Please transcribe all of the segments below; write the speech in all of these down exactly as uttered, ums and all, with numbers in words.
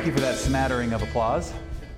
you for that smattering of applause.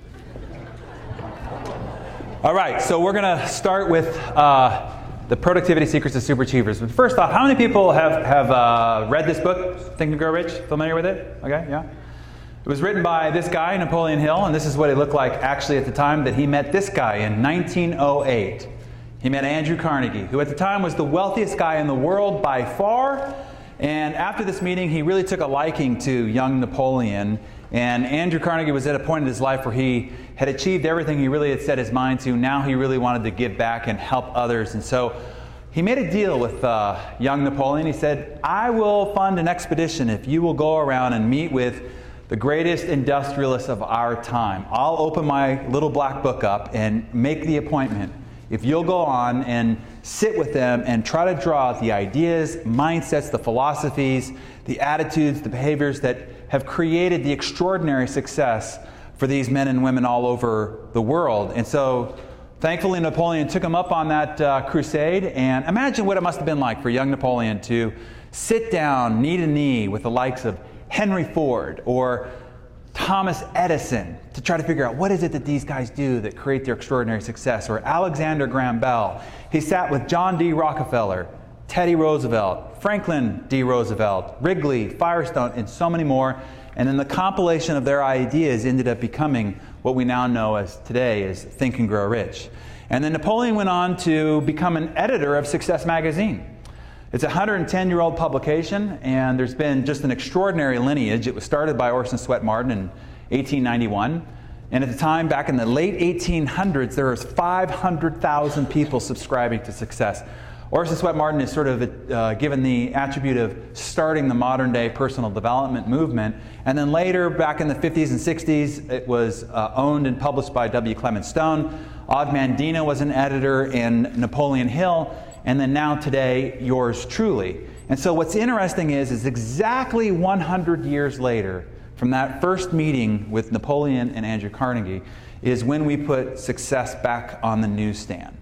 All right, so we're going to start with uh, the productivity secrets of superachievers. But first off, how many people have, have uh, read this book, Think and Grow Rich? Familiar with it? Okay, yeah. It was written by this guy, Napoleon Hill, and this is what it looked like actually at the time that he met this guy in nineteen oh eight. He met Andrew Carnegie, who at the time was the wealthiest guy in the world by far. And after this meeting, he really took a liking to young Napoleon. And Andrew Carnegie was at a point in his life where he had achieved everything he really had set his mind to. Now he really wanted to give back and help others. And so he made a deal with uh, young Napoleon. He said, I will fund an expedition if you will go around and meet with the greatest industrialists of our time. I'll open my little black book up and make the appointment. If you'll go on and sit with them and try to draw out the ideas, mindsets, the philosophies, the attitudes, the behaviors that have created the extraordinary success for these men and women all over the world. And so, thankfully, Napoleon took him up on that uh, crusade. And imagine what it must have been like for young Napoleon to sit down knee to knee with the likes of Henry Ford or Thomas Edison to try to figure out what is it that these guys do that create their extraordinary success. Or Alexander Graham Bell. He sat with John D. Rockefeller, Teddy Roosevelt, Franklin D. Roosevelt, Wrigley, Firestone, and so many more. And then the compilation of their ideas ended up becoming what we now know as today as Think and Grow Rich. And then Napoleon went on to become an editor of Success Magazine. It's a one hundred ten year old publication, and there's been just an extraordinary lineage. It was started by Orson Swett Marden in eighteen ninety-one. And at the time, back in the late eighteen hundreds, there was five hundred thousand people subscribing to Success. Orson Swett Marden is sort of uh, given the attribute of starting the modern day personal development movement. And then later, back in the fifties and sixties, it was uh, owned and published by W. Clement Stone. Og Mandino was an editor, and Napoleon Hill. And then now today, yours truly. And so what's interesting is, is exactly one hundred years later, from that first meeting with Napoleon and Andrew Carnegie, is when we put Success back on the newsstand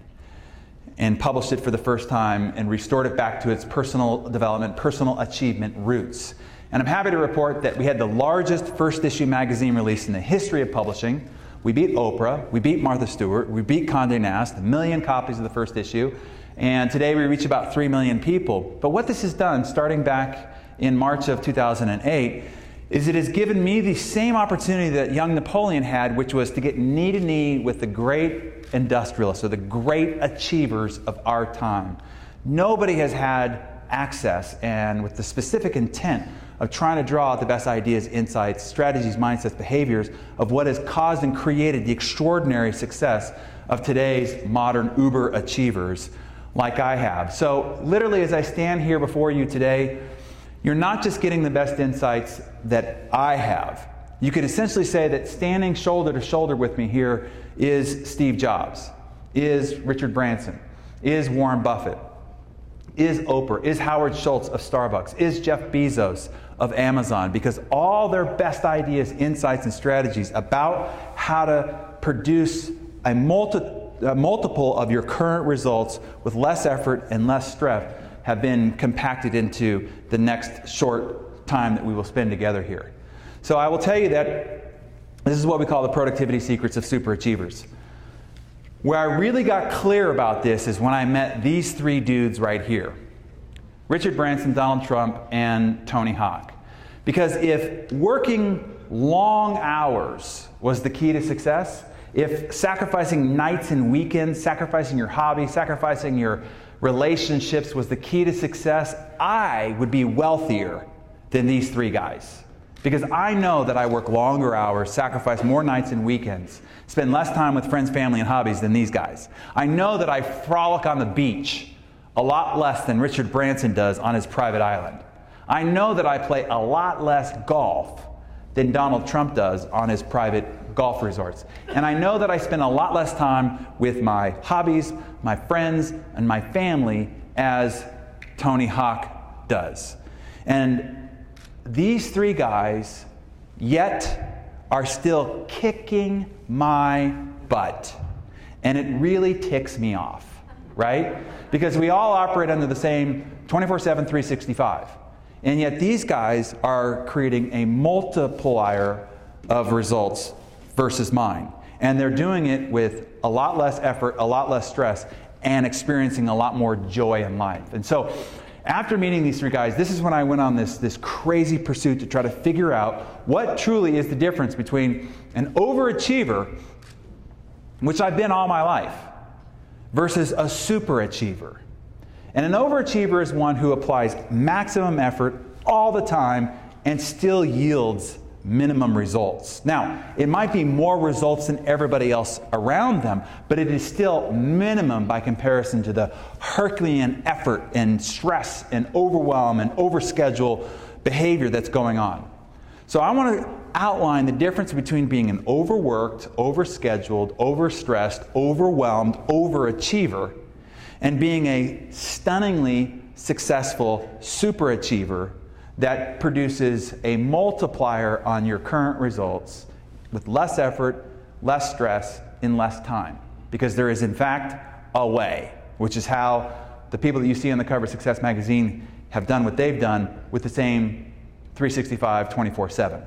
and published it for the first time and restored it back to its personal development, personal achievement roots. And I'm happy to report that we had the largest first issue magazine release in the history of publishing. We beat Oprah, we beat Martha Stewart, we beat Condé Nast, a million copies of the first issue. And today we reach about three million people. But what this has done, starting back in March of two thousand eight, is it has given me the same opportunity that young Napoleon had, which was to get knee to knee with the great industrialists, or the great achievers of our time. Nobody has had access, and with the specific intent of trying to draw out the best ideas, insights, strategies, mindsets, behaviors of what has caused and created the extraordinary success of today's modern uber achievers like I have. So literally, as I stand here before you today, you're not just getting the best insights that I have. You could essentially say that standing shoulder to shoulder with me here is Steve Jobs, is Richard Branson, is Warren Buffett, is Oprah, is Howard Schultz of Starbucks, is Jeff Bezos of Amazon, because all their best ideas, insights, and strategies about how to produce a multi a multiple of your current results with less effort and less stress have been compacted into the next short time that we will spend together here. So I will tell you that this is what we call the productivity secrets of superachievers. Where I really got clear about this is when I met these three dudes right here. Richard Branson, Donald Trump, and Tony Hawk. Because if working long hours was the key to success, if sacrificing nights and weekends, sacrificing your hobby, sacrificing your relationships was the key to success, I would be wealthier than these three guys. Because I know that I work longer hours, sacrifice more nights and weekends, spend less time with friends, family, and hobbies than these guys. I know that I frolic on the beach a lot less than Richard Branson does on his private island. I know that I play a lot less golf than Donald Trump does on his private golf resorts. And I know that I spend a lot less time with my hobbies, my friends, and my family as Tony Hawk does. And these three guys yet are still kicking my butt. And it really ticks me off, right? Because we all operate under the same twenty-four seven, three sixty-five. And yet these guys are creating a multiplier of results versus mine. And they're doing it with a lot less effort, a lot less stress, and experiencing a lot more joy in life. And so after meeting these three guys, this is when I went on this, this crazy pursuit to try to figure out what truly is the difference between an overachiever, which I've been all my life, versus a superachiever. And an overachiever is one who applies maximum effort all the time and still yields minimum results. Now, it might be more results than everybody else around them, but it is still minimum by comparison to the Herculean effort and stress and overwhelm and overschedule behavior that's going on. So I want to outline the difference between being an overworked, overscheduled, overstressed, overwhelmed overachiever and being a stunningly successful superachiever that produces a multiplier on your current results with less effort, less stress, in less time. Because there is, in fact, a way, which is how the people that you see on the cover of Success Magazine have done what they've done with the same three sixty-five, twenty-four seven.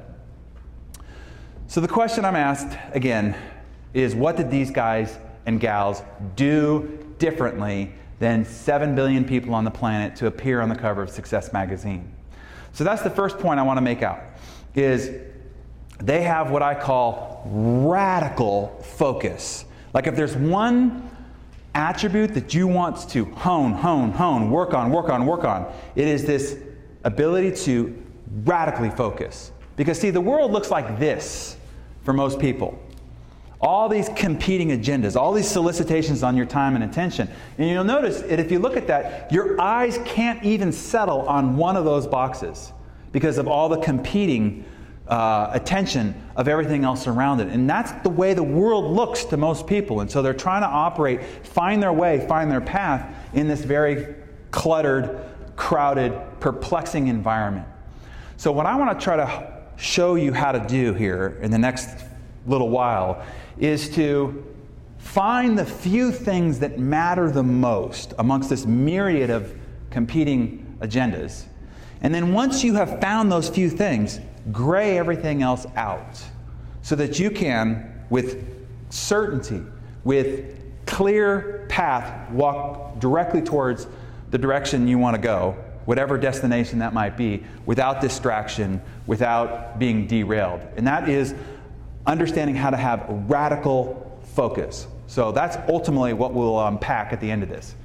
So the question I'm asked, again, is what did these guys and gals do differently than seven billion people on the planet to appear on the cover of Success Magazine? So that's the first point I want to make out, is they have what I call radical focus. Like if there's one attribute that you want to hone, hone, hone, work on, work on, work on, it is this ability to radically focus. Because see, the world looks like this for most people. All these competing agendas, all these solicitations on your time and attention. And you'll notice that if you look at that, your eyes can't even settle on one of those boxes because of all the competing uh, attention of everything else around it. And that's the way the world looks to most people. And so they're trying to operate, find their way, find their path in this very cluttered, crowded, perplexing environment. So what I want to try to show you how to do here in the next little while is to find the few things that matter the most amongst this myriad of competing agendas. And then once you have found those few things, gray everything else out so that you can, with certainty, with clear path, walk directly towards the direction you want to go, whatever destination that might be, without distraction, without being derailed. And that is understanding how to have radical focus. So that's ultimately what we'll unpack at the end of this.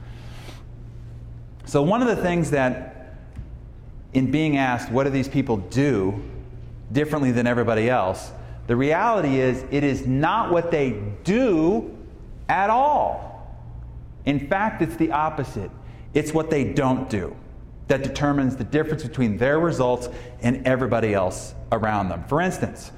So one of the things that, in being asked, what do these people do differently than everybody else, the reality is it is not what they do at all. In fact, it's the opposite. It's what they don't do that determines the difference between their results and everybody else around them. For instance,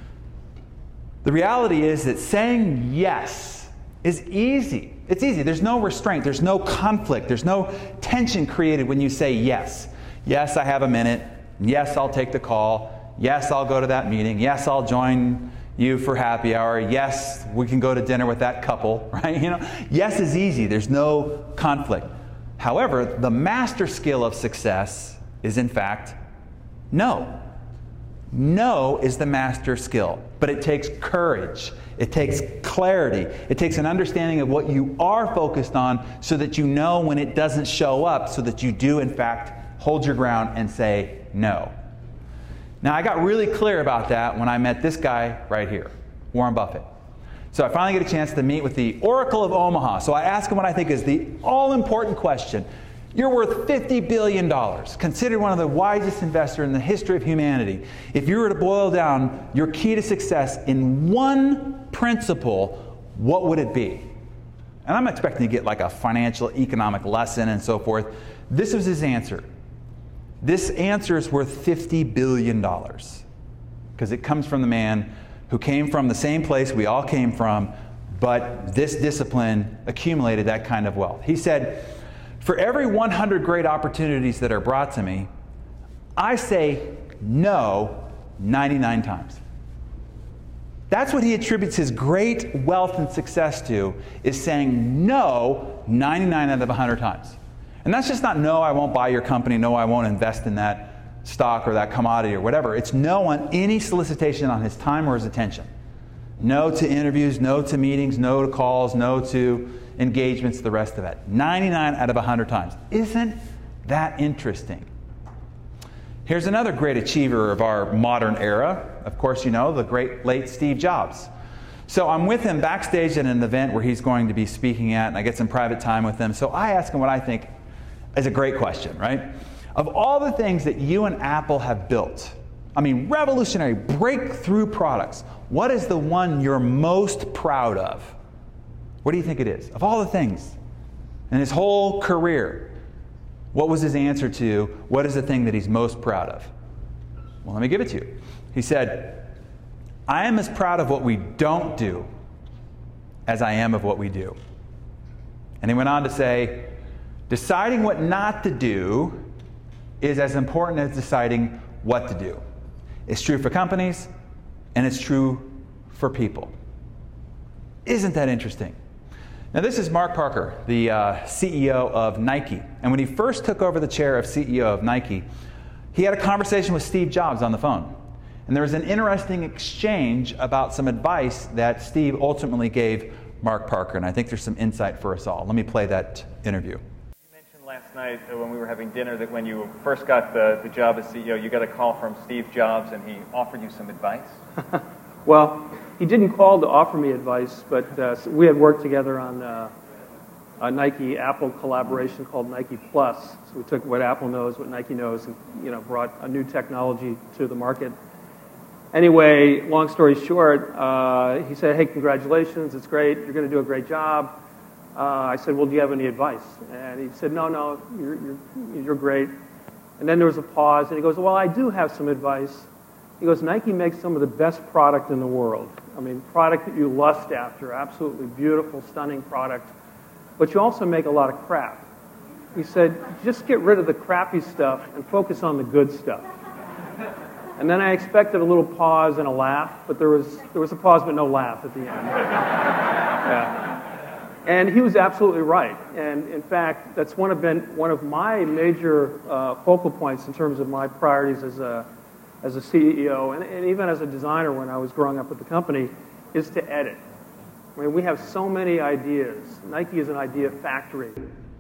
the reality is that saying yes is easy. It's easy. There's no restraint. There's no conflict. There's no tension created when you say yes. Yes, I have a minute. Yes, I'll take the call. Yes, I'll go to that meeting. Yes, I'll join you for happy hour. Yes, we can go to dinner with that couple, right? You know, yes is easy. There's no conflict. However, the master skill of success is, in fact, no. No is the master skill, but it takes courage. It takes clarity. It takes an understanding of what you are focused on so that you know when it doesn't show up, so that you do, in fact, hold your ground and say no. Now, I got really clear about that when I met this guy right here, Warren Buffett. So I finally get a chance to meet with the Oracle of Omaha. So I ask him what I think is the all-important question. You're worth fifty billion dollars, considered one of the wisest investors in the history of humanity. If you were to boil down your key to success in one principle, what would it be? And I'm expecting to get like a financial economic lesson and so forth. This was his answer. This answer is worth fifty billion dollars because it comes from the man who came from the same place we all came from, but this discipline accumulated that kind of wealth. He said, for every one hundred great opportunities that are brought to me, I say no ninety-nine times. That's what he attributes his great wealth and success to, is saying no ninety-nine out of one hundred times. And that's just not no, I won't buy your company, no, I won't invest in that. stock or that commodity or whatever. It's no on any solicitation on his time or his attention. No to interviews, no to meetings, no to calls, no to engagements, the rest of it. ninety-nine out of one hundred times. Isn't that interesting? Here's another great achiever of our modern era. Of course, you know, the great late Steve Jobs. So I'm with him backstage at an event where he's going to be speaking at, and I get some private time with him. So I ask him what I think is a great question, right? Of all the things that you and Apple have built, I mean, revolutionary, breakthrough products, what is the one you're most proud of? What do you think it is? Of all the things in his whole career, what was his answer to what is the thing that he's most proud of? Well, let me give it to you. He said, I am as proud of what we don't do as I am of what we do. And he went on to say, deciding what not to do is as important as deciding what to do. It's true for companies, and it's true for people. Isn't that interesting? Now, this is Mark Parker, the uh, C E O of Nike. And when he first took over the chair of C E O of Nike, he had a conversation with Steve Jobs on the phone. And there was an interesting exchange about some advice that Steve ultimately gave Mark Parker. And I think there's some insight for us all. Let me play that interview. Last night when we were having dinner that when you first got the, the job as C E O, you got a call from Steve Jobs and he offered you some advice? Well, he didn't call to offer me advice, but uh, we had worked together on uh, a Nike-Apple collaboration called Nike Plus. So we took what Apple knows, what Nike knows, and you know, brought a new technology to the market. Anyway, long story short, uh, he said, hey, congratulations, it's great, you're going to do a great job. Uh, I said, well, do you have any advice? And he said, no, no, you're, you're, you're great. And then there was a pause, and he goes, well, I do have some advice. He goes, Nike makes some of the best product in the world. I mean, product that you lust after, absolutely beautiful, stunning product. But you also make a lot of crap. He said, just get rid of the crappy stuff and focus on the good stuff. And then I expected a little pause and a laugh, but there was, there was a pause but no laugh at the end. Yeah. And he was absolutely right. And in fact, that's one of, been, one of my major uh, focal points in terms of my priorities as a, as a C E O and, and even as a designer when I was growing up with the company, is to edit. I mean, we have so many ideas. Nike is an idea factory.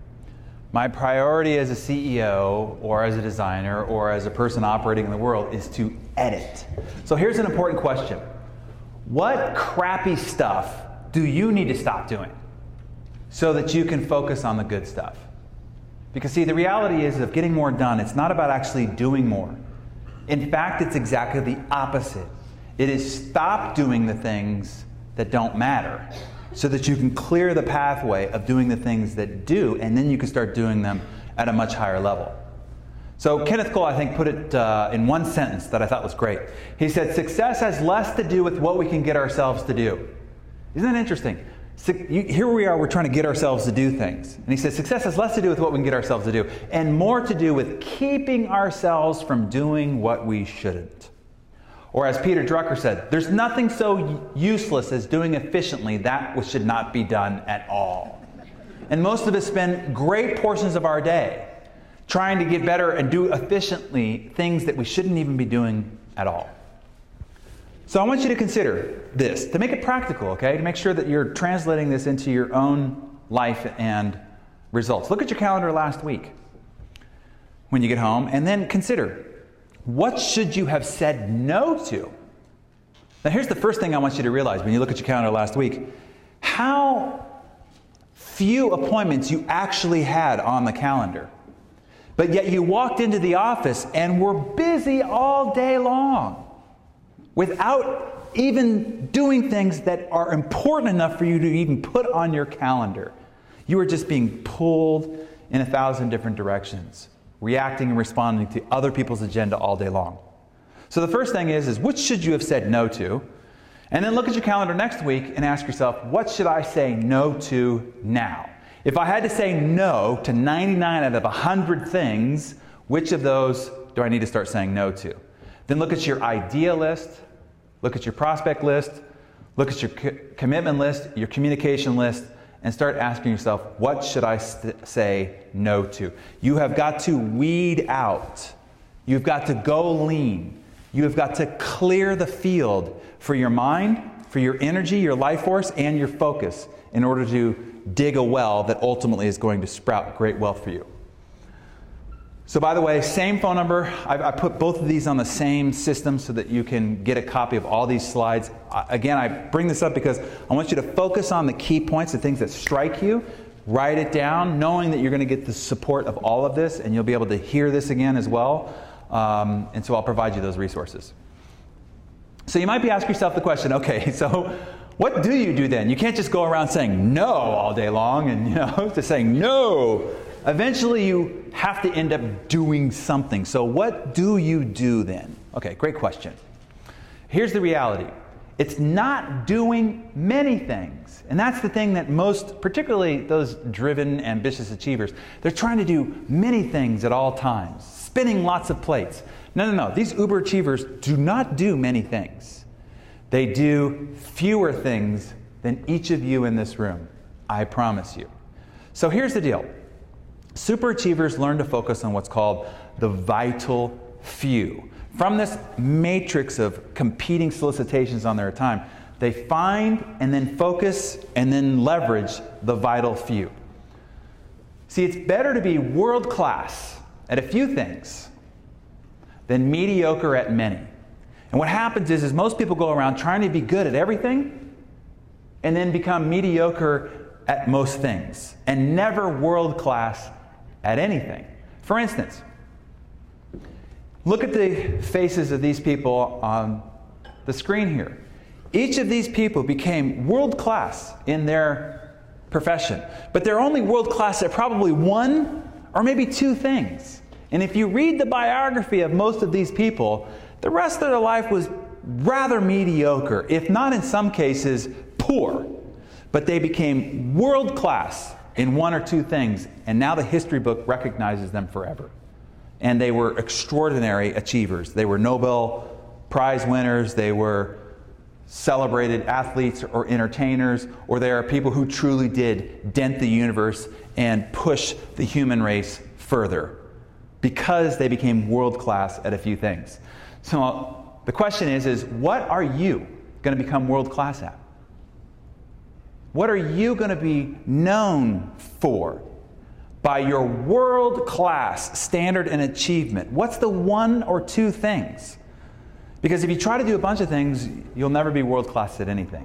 My priority as a C E O or as a designer or as a person operating in the world is to edit. So here's an important question. What crappy stuff do you need to stop doing so that you can focus on the good stuff? Because see, the reality is of getting more done, it's not about actually doing more. In fact, it's exactly the opposite. It is stop doing the things that don't matter so that you can clear the pathway of doing the things that do, and then you can start doing them at a much higher level. So Kenneth Cole, I think, put it uh, in one sentence that I thought was great. He said, success has less to do with what we can get ourselves to do. Isn't that interesting? Here we are, we're trying to get ourselves to do things. And he says, success has less to do with what we can get ourselves to do, and more to do with keeping ourselves from doing what we shouldn't. Or as Peter Drucker said, there's nothing so useless as doing efficiently that which should not be done at all. And most of us spend great portions of our day trying to get better and do efficiently things that we shouldn't even be doing at all. So I want you to consider this, to make it practical, okay? To make sure that you're translating this into your own life and results. Look at your calendar last week when you get home, and then consider, what should you have said no to? Now here's the first thing I want you to realize when you look at your calendar last week. How few appointments you actually had on the calendar. But yet you walked into the office and were busy all day long without even doing things that are important enough for you to even put on your calendar. You were just being pulled in a thousand different directions, reacting and responding to other people's agenda all day long. So the first thing is, is what should you have said no to? And then look at your calendar next week and ask yourself, what should I say no to now? If I had to say no to ninety-nine out of one hundred things, which of those do I need to start saying no to? Then look at your idea list, look at your prospect list, look at your co- commitment list, your communication list, and start asking yourself, what should I st- say no to? You have got to weed out. You've got to go lean. You have got to clear the field for your mind, for your energy, your life force, and your focus in order to dig a well that ultimately is going to sprout great wealth for you. So by the way, same phone number. I, I put both of these on the same system so that you can get a copy of all these slides. I, again, I bring this up because I want you to focus on the key points, the things that strike you. Write it down, knowing that you're going to get the support of all of this, and you'll be able to hear this again as well. Um, and so I'll provide you those resources. So you might be asking yourself the question, okay, so what do you do then? You can't just go around saying no all day long and, you know, just saying no. Eventually you have to end up doing something. So what do you do then? Okay, great question. Here's the reality. It's not doing many things. And that's the thing that most, particularly those driven, ambitious achievers, they're trying to do many things at all times, spinning lots of plates. No, no, no. These uber achievers do not do many things. They do fewer things than each of you in this room. I promise you. So here's the deal. Super achievers learn to focus on what's called the vital few. From this matrix of competing solicitations on their time, they find and then focus and then leverage the vital few. See, it's better to be world class at a few things than mediocre at many. And what happens is, is most people go around trying to be good at everything and then become mediocre at most things and never world class at anything. For instance, look at the faces of these people on the screen here. Each of these people became world class in their profession, but they're only world class at probably one or maybe two things. And if you read the biography of most of these people, the rest of their life was rather mediocre, if not in some cases poor. But they became world class in one or two things, and now the history book recognizes them forever. And they were extraordinary achievers. They were Nobel Prize winners, they were celebrated athletes or entertainers, or they are people who truly did dent the universe and push the human race further because they became world class at a few things. So uh, the question is, is what are you going to become world class at? What are you going to be known for by your world-class standard and achievement? What's the one or two things? Because if you try to do a bunch of things, you'll never be world-class at anything.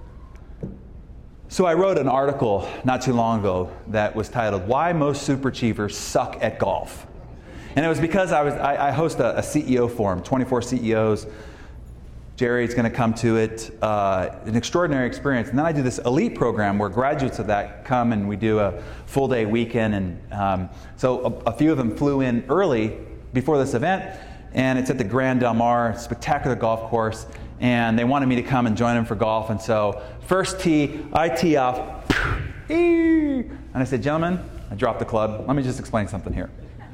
So I wrote an article not too long ago that was titled, Why Most Superachievers Suck at Golf. And it was because I was I, I host a, a C E O forum, twenty-four C E Os. Jerry's going to come to it, uh, an extraordinary experience. And then I do this elite program where graduates of that come and we do a full day weekend. And um, so a, a few of them flew in early before this event, and it's at the Grand Del Mar, spectacular golf course. And they wanted me to come and join them for golf. And so first tee, I tee off, and I said, gentlemen, I dropped the club. Let me just explain something here.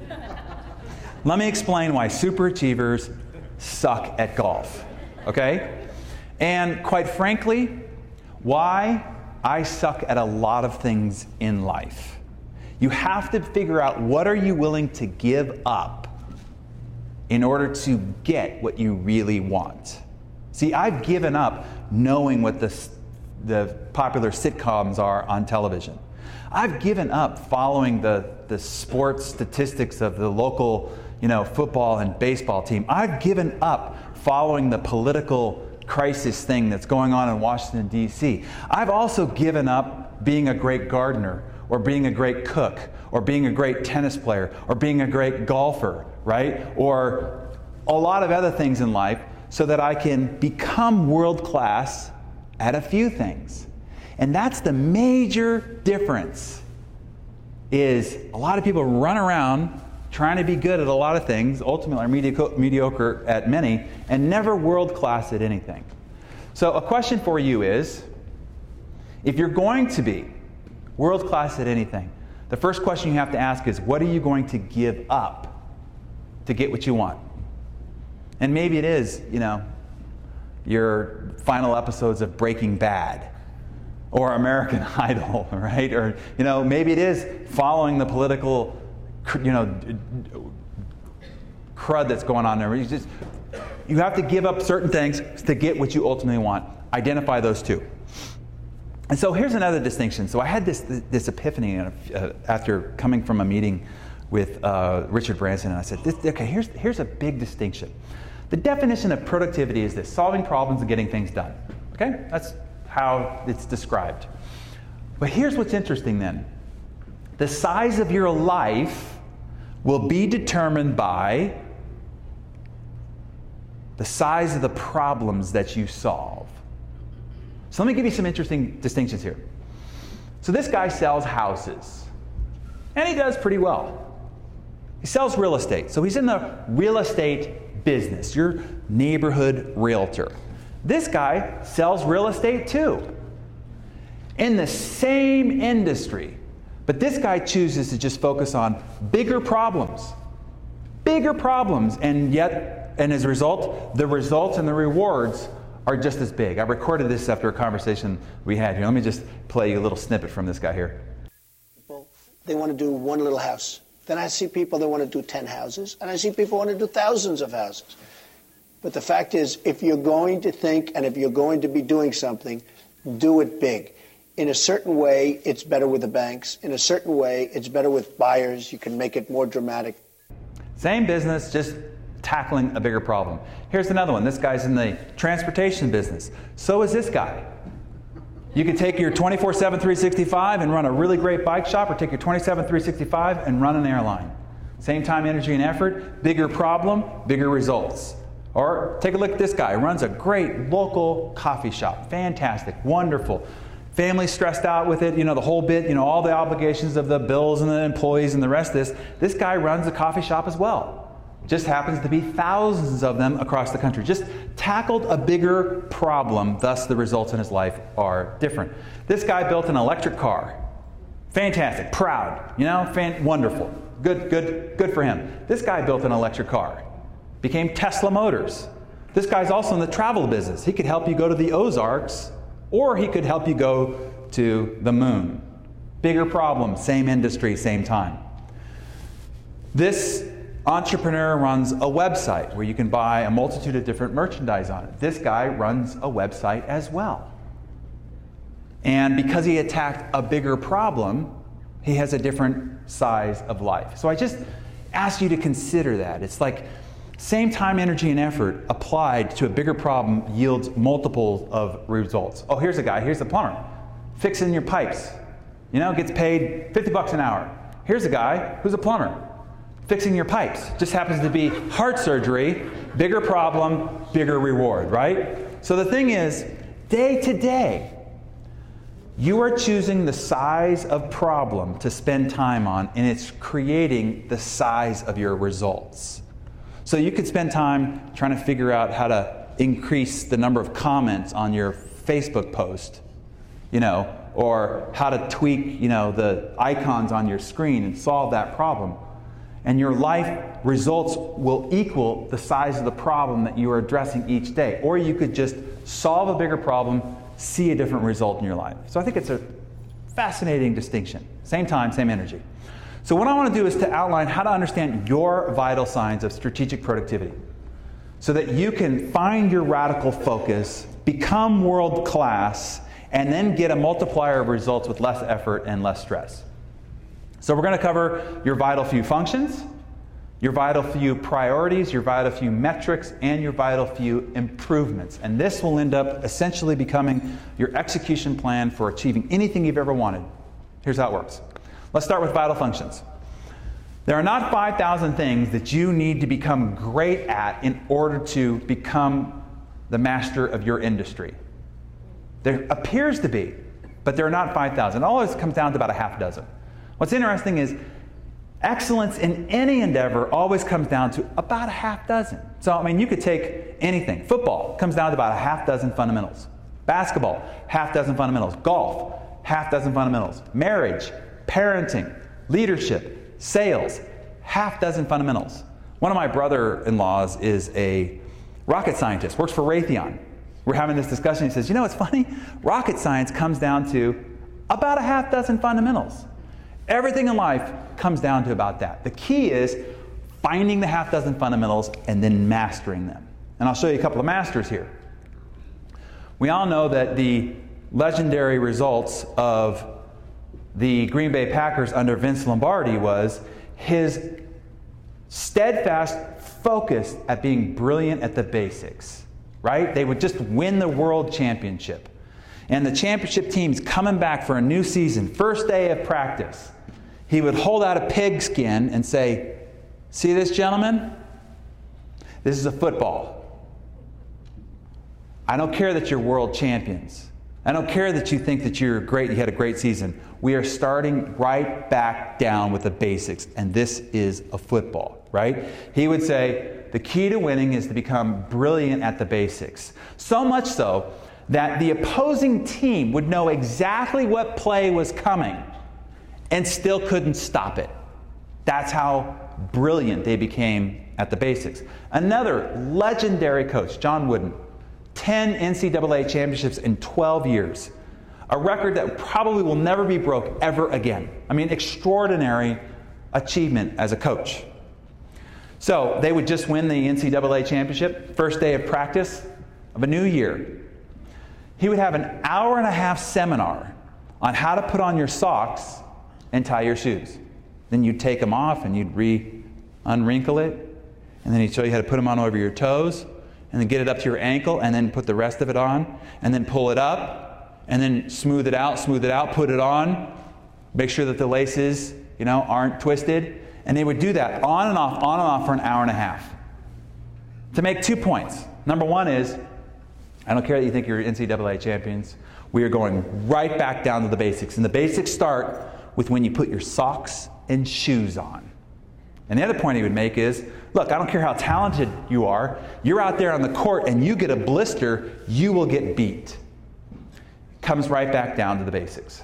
Let me explain why superachievers suck at golf. Okay? And quite frankly, why I suck at a lot of things in life. You have to figure out what are you willing to give up in order to get what you really want. See, I've given up knowing what the, the popular sitcoms are on television. I've given up following the, the sports statistics of the local, you know, football and baseball team. I've given up following the political crisis thing that's going on in Washington, D C I've also given up being a great gardener, or being a great cook, or being a great tennis player, or being a great golfer, right? Or a lot of other things in life so that I can become world class at a few things. And that's the major difference, is a lot of people run around trying to be good at a lot of things, ultimately are mediocre, mediocre at many, and never world class at anything. So a question for you is, if you're going to be world class at anything, the first question you have to ask is, what are you going to give up to get what you want? And maybe it is, you know, your final episodes of Breaking Bad or American Idol, right? Or, you know, maybe it is following the political, you know, crud that's going on there. You just, you have to give up certain things to get what you ultimately want. Identify those two. And so here's another distinction. So I had this this epiphany uh, after coming from a meeting with uh, Richard Branson, and I said, this, okay, here's, here's a big distinction. The definition of productivity is this: solving problems and getting things done. Okay? That's how it's described. But here's what's interesting then. The size of your life will be determined by the size of the problems that you solve. So let me give you some interesting distinctions here. So this guy sells houses, and he does pretty well. He sells real estate. So he's in the real estate business, your neighborhood realtor. This guy sells real estate too, in the same industry. But this guy chooses to just focus on bigger problems. Bigger problems, and yet, and as a result, the results and the rewards are just as big. I recorded this after a conversation we had here. Let me just play you a little snippet from this guy here. People, they want to do one little house. Then I see people that want to do ten houses, and I see people want to do thousands of houses. But the fact is, if you're going to think and if you're going to be doing something, do it big. In a certain way, it's better with the banks. In a certain way, it's better with buyers. You can make it more dramatic. Same business, just tackling a bigger problem. Here's another one. This guy's in the transportation business. So is this guy. You could take your twenty-four seven three sixty-five and run a really great bike shop, or take your twenty-seven three sixty-five and run an airline. Same time, energy, and effort. Bigger problem, bigger results. Or take a look at this guy. Runs a great local coffee shop. Fantastic. Wonderful. Family stressed out with it, you know, the whole bit, you know, all the obligations of the bills and the employees and the rest of this. This guy runs a coffee shop as well. Just happens to be thousands of them across the country. Just tackled a bigger problem, thus the results in his life are different. This guy built an electric car. Fantastic, proud, you know, fan, wonderful. Good, good, good for him. This guy built an electric car. Became Tesla Motors. This guy's also in the travel business. He could help you go to the Ozarks, or he could help you go to the moon. Bigger problem, same industry, same time. This entrepreneur runs a website where you can buy a multitude of different merchandise on it. This guy runs a website as well. And because he attacked a bigger problem, he has a different size of life. So I just ask you to consider that. It's like same time, energy, and effort applied to a bigger problem yields multiples of results. Oh, here's a guy, here's a plumber, fixing your pipes. You know, gets paid fifty bucks an hour. Here's a guy who's a plumber, fixing your pipes. Just happens to be heart surgery, bigger problem, bigger reward, right? So the thing is, day to day, you are choosing the size of problem to spend time on, and it's creating the size of your results. So you could spend time trying to figure out how to increase the number of comments on your Facebook post, you know, or how to tweak, you know, the icons on your screen and solve that problem. And your life results will equal the size of the problem that you are addressing each day. Or you could just solve a bigger problem, see a different result in your life. So I think it's a fascinating distinction. Same time, same energy. So what I want to do is to outline how to understand your vital signs of strategic productivity so that you can find your radical focus, become world class, and then get a multiplier of results with less effort and less stress. So we're going to cover your vital few functions, your vital few priorities, your vital few metrics, and your vital few improvements. And this will end up essentially becoming your execution plan for achieving anything you've ever wanted. Here's how it works. Let's start with vital functions. There are not five thousand things that you need to become great at in order to become the master of your industry. There appears to be, but there are not five thousand. It always comes down to about a half dozen. What's interesting is excellence in any endeavor always comes down to about a half dozen. So, I mean, you could take anything. Football comes down to about a half dozen fundamentals. Basketball, half dozen fundamentals. Golf, half dozen fundamentals. Marriage, parenting, leadership, sales, half dozen fundamentals. One of my brother-in-laws is a rocket scientist, works for Raytheon. We're having this discussion. He says, you know what's funny? Rocket science comes down to about a half dozen fundamentals. Everything in life comes down to about that. The key is finding the half dozen fundamentals and then mastering them. And I'll show you a couple of masters here. We all know that the legendary results of the Green Bay Packers under Vince Lombardi was his steadfast focus at being brilliant at the basics, right? They would just win the world championship. And the championship team's coming back for a new season, first day of practice. He would hold out a pigskin and say, "See this, gentlemen? This is a football. I don't care that you're world champions. I don't care that you think that you're great, you had a great season. We are starting right back down with the basics, and this is a football," right? He would say, the key to winning is to become brilliant at the basics. So much so that the opposing team would know exactly what play was coming and still couldn't stop it. That's how brilliant they became at the basics. Another legendary coach, John Wooden, ten N C double A championships in twelve years. A record that probably will never be broke ever again. I mean, extraordinary achievement as a coach. So they would just win the N C double A championship, first day of practice of a new year. He would have an hour and a half seminar on how to put on your socks and tie your shoes. Then you'd take them off and you'd re-unwrinkle it. And then he'd show you how to put them on over your toes, and then get it up to your ankle, and then put the rest of it on, and then pull it up, and then smooth it out, smooth it out, put it on, make sure that the laces, you know, aren't twisted. And they would do that on and off, on and off for an hour and a half. To make two points. Number one is, I don't care that you think you're N C double A champions. We are going right back down to the basics. And the basics start with when you put your socks and shoes on. And the other point he would make is, look, I don't care how talented you are, you're out there on the court and you get a blister, you will get beat. Comes right back down to the basics.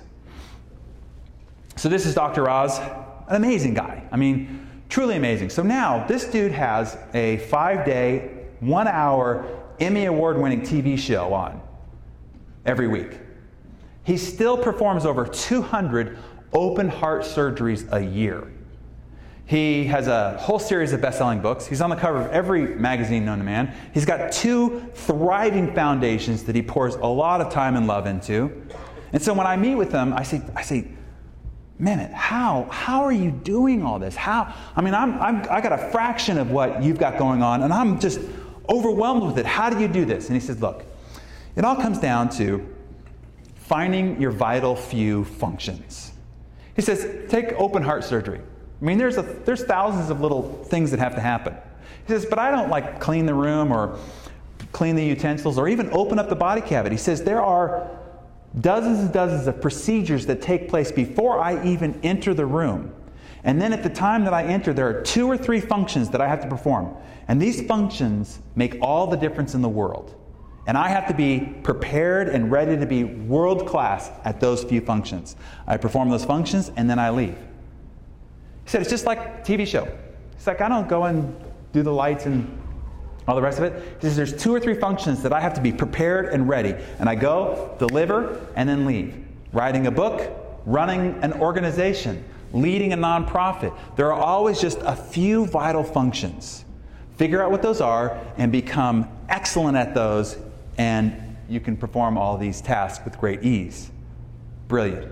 So this is Doctor Oz, an amazing guy. I mean, truly amazing. So now this dude has a five-day, one-hour Emmy Award-winning T V show on every week. He still performs over two hundred open heart surgeries a year. He has a whole series of best-selling books. He's on the cover of every magazine known to man. He's got two thriving foundations that he pours a lot of time and love into. And so when I meet with him, I say, I say, Mehmet, how, how are you doing all this? How? I mean, I'm, I'm, I got a fraction of what you've got going on, and I'm just overwhelmed with it. How do you do this? And he says, look, it all comes down to finding your vital few functions. He says, take open heart surgery. I mean, there's, a, there's thousands of little things that have to happen. He says, but I don't like clean the room or clean the utensils or even open up the body cavity. He says, there are dozens and dozens of procedures that take place before I even enter the room. And then at the time that I enter, there are two or three functions that I have to perform. And these functions make all the difference in the world. And I have to be prepared and ready to be world class at those few functions. I perform those functions and then I leave. He said, it's just like a T V show. It's like, I don't go and do the lights and all the rest of it. He says, there's two or three functions that I have to be prepared and ready. And I go, deliver, and then leave. Writing a book, running an organization, leading a nonprofit. There are always just a few vital functions. Figure out what those are and become excellent at those, and you can perform all these tasks with great ease. Brilliant.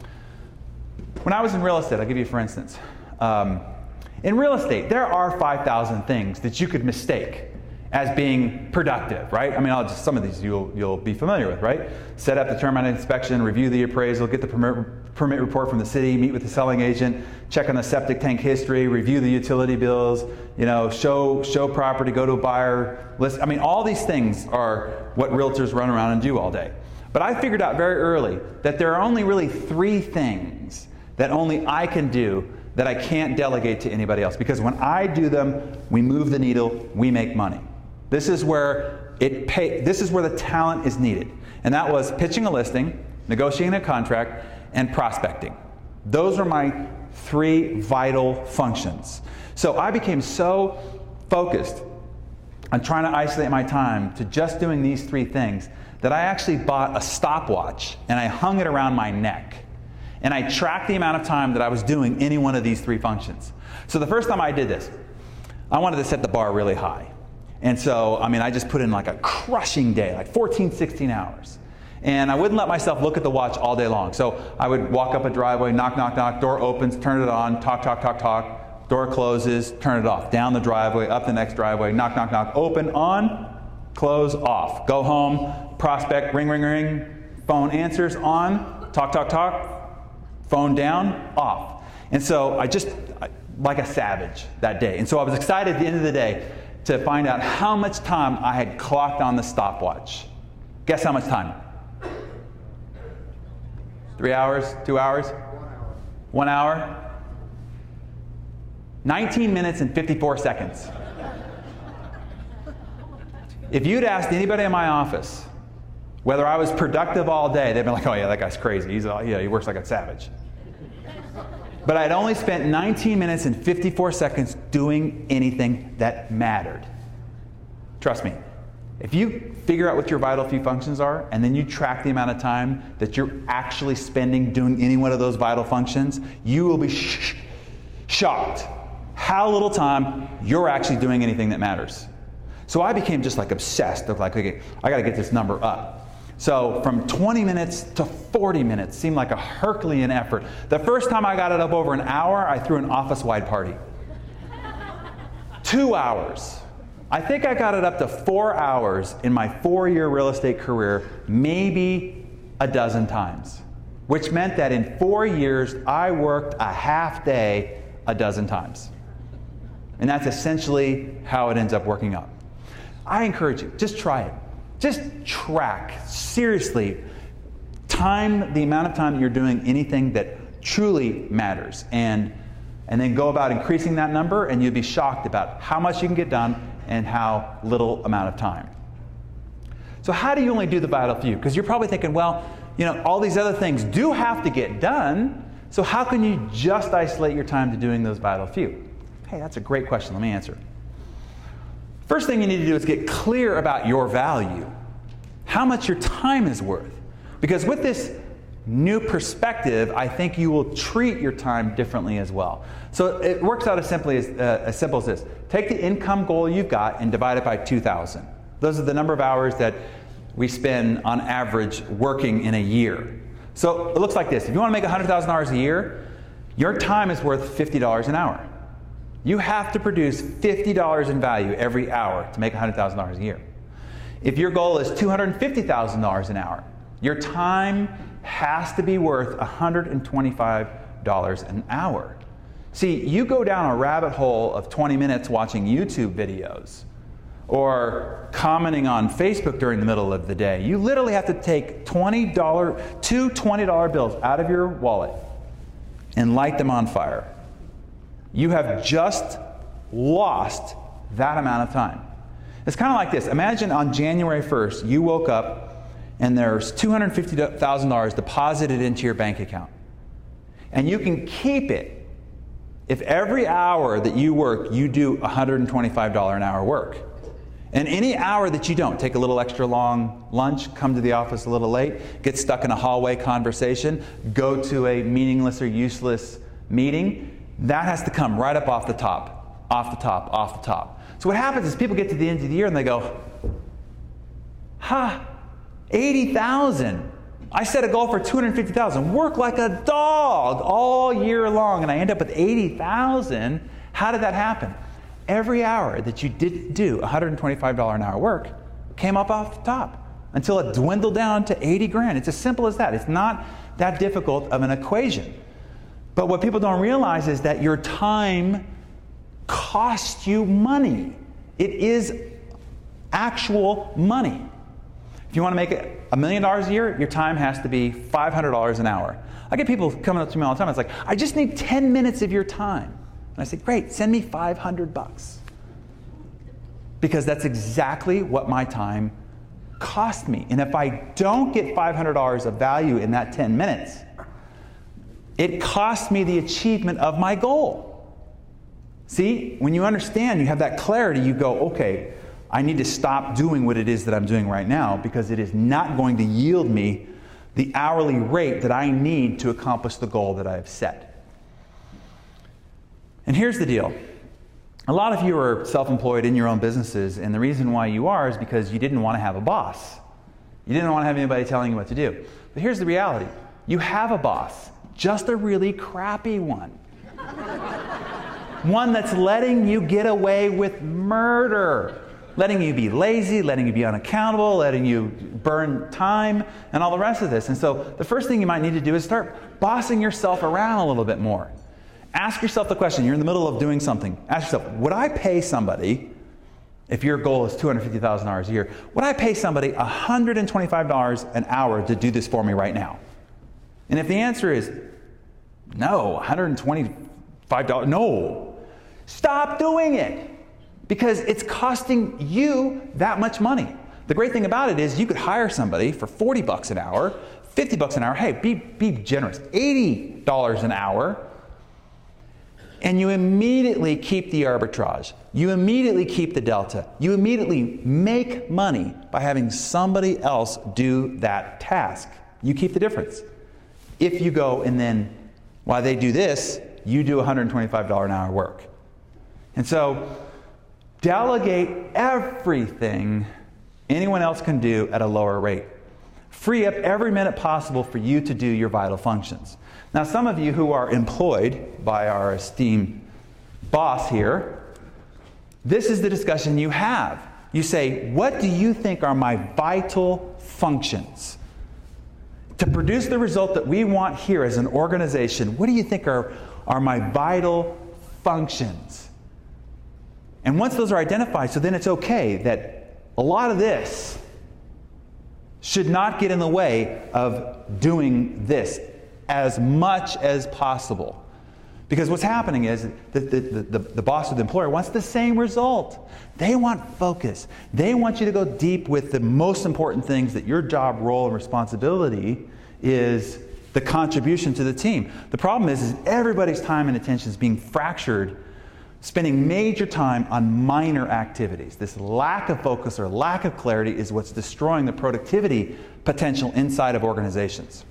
When I was in real estate, I'll give you for instance. Um, in real estate, there are five thousand things that you could mistake as being productive, right? I mean, I'll just, some of these you'll, you'll be familiar with, right? Set up the termite inspection, review the appraisal, get the permit, permit report from the city, meet with the selling agent, check on the septic tank history, review the utility bills, you know, show, show property, go to a buyer list. I mean, all these things are what realtors run around and do all day. But I figured out very early that there are only really three things that only I can do that I can't delegate to anybody else. Because when I do them, we move the needle, we make money. This is where it pay, this is where the talent is needed. And that was pitching a listing, negotiating a contract, and prospecting. Those are my three vital functions. So I became so focused on trying to isolate my time to just doing these three things that I actually bought a stopwatch and I hung it around my neck. And I tracked the amount of time that I was doing any one of these three functions. So the first time I did this, I wanted to set the bar really high. And so, I mean, I just put in like a crushing day, like fourteen, sixteen hours. And I wouldn't let myself look at the watch all day long. So I would walk up a driveway, knock, knock, knock, door opens, turn it on, talk, talk, talk, talk, door closes, turn it off, down the driveway, up the next driveway, knock, knock, knock, open, on, close, off. Go home, prospect, ring, ring, ring, phone answers, on, talk, talk, talk, phone down, off. And so I just, like a savage that day. And so I was excited at the end of the day to find out how much time I had clocked on the stopwatch. Guess how much time? Three hours? Two hours? One hour? nineteen minutes and fifty-four seconds. If you'd asked anybody in my office whether I was productive all day, they'd be like, oh yeah, that guy's crazy. He's all, yeah, he works like a savage. But I'd only spent nineteen minutes and fifty-four seconds doing anything that mattered. Trust me, if you figure out what your vital few functions are, and then you track the amount of time that you're actually spending doing any one of those vital functions, you will be sh- shocked how little time you're actually doing anything that matters. So I became just like obsessed of like, okay, I got to get this number up. So from twenty minutes to forty minutes seemed like a Herculean effort. The first time I got it up over an hour, I threw an office-wide party. Two hours. I think I got it up to four hours in my four-year real estate career, maybe a dozen times, which meant that in four years, I worked a half day a dozen times. And that's essentially how it ends up working out. I encourage you, just try it. Just track, seriously, time the amount of time that you're doing anything that truly matters. And, and then go about increasing that number, and you'll be shocked about how much you can get done and how little amount of time. So how do you only do the vital few? Because you're probably thinking, well, you know, all these other things do have to get done, so how can you just isolate your time to doing those vital few? Hey, that's a great question. Let me answer. First thing you need to do is get clear about your value, how much your time is worth. Because with this new perspective, I think you will treat your time differently as well. So it works out as simply as, uh, as simple as this. Take the income goal you've got and divide it by two thousand. Those are the number of hours that we spend on average working in a year. So it looks like this. If you want to make one hundred thousand dollars a year, your time is worth fifty dollars an hour. You have to produce fifty dollars in value every hour to make one hundred thousand dollars a year. If your goal is two hundred fifty thousand dollars an hour, your time has to be worth one hundred twenty-five dollars an hour. See, you go down a rabbit hole of twenty minutes watching YouTube videos or commenting on Facebook during the middle of the day. You literally have to take twenty dollars, two twenty dollar bills out of your wallet and light them on fire. You have just lost that amount of time. It's kind of like this. Imagine on January first, you woke up and there's two hundred fifty thousand dollars deposited into your bank account. And you can keep it if every hour that you work, you do one hundred twenty-five dollars an hour work. And any hour that you don't, take a little extra long lunch, come to the office a little late, get stuck in a hallway conversation, go to a meaningless or useless meeting, that has to come right up off the top, off the top, off the top. So what happens is people get to the end of the year and they go, ha, eighty thousand. I set a goal for two hundred fifty thousand. Work like a dog all year long, and I end up with eighty thousand. How did that happen? Every hour that you did do one hundred twenty-five dollars an hour work came up off the top until it dwindled down to eighty grand. It's as simple as that. It's not that difficult of an equation. But what people don't realize is that your time costs you money. It is actual money. If you want to make it a million dollars a year, your time has to be five hundred dollars an hour. I get people coming up to me all the time. It's like, I just need ten minutes of your time. And I say, great, send me five hundred bucks. Because that's exactly what my time cost me. And if I don't get five hundred dollars of value in that ten minutes, it costs me the achievement of my goal. See, when you understand, you have that clarity, you go, okay, I need to stop doing what it is that I'm doing right now because it is not going to yield me the hourly rate that I need to accomplish the goal that I have set. And here's the deal. a lot of you are self-employed in your own businesses, and the reason why you are is because you didn't want to have a boss. You didn't want to have anybody telling you what to do. But here's the reality. You have a boss, just a really crappy one. One that's letting you get away with murder. Letting you be lazy, letting you be unaccountable, letting you burn time, and all the rest of this. And so the first thing you might need to do is start bossing yourself around a little bit more. Ask yourself the question. You're in the middle of doing something. Ask yourself, would I pay somebody, if your goal is two hundred fifty thousand dollars a year, would I pay somebody one hundred twenty-five dollars an hour to do this for me right now? And if the answer is no, one hundred twenty-five dollars, no, stop doing it. Because it's costing you that much money. The great thing about it is you could hire somebody for forty bucks an hour, fifty bucks an hour, hey, be, be generous, eighty dollars an hour, and you immediately keep the arbitrage. You immediately keep the delta. You immediately make money by having somebody else do that task. You keep the difference. If you go and then, while they do this, you do one hundred twenty-five dollars an hour work. And so, delegate everything anyone else can do at a lower rate. Free up every minute possible for you to do your vital functions. Now, some of you who are employed by our esteemed boss here, this is the discussion you have. You say, what do you think are my vital functions? To produce the result that we want here as an organization, what do you think are, are my vital functions? And once those are identified, so then it's okay that a lot of this should not get in the way of doing this as much as possible. Because what's happening is that the, the, the, the boss or the employer wants the same result. They want focus. They want you to go deep with the most important things that your job, role, and responsibility is the contribution to the team. The problem is, is everybody's time and attention is being fractured, spending major time on minor activities. This lack of focus or lack of clarity is what's destroying the productivity potential inside of organizations.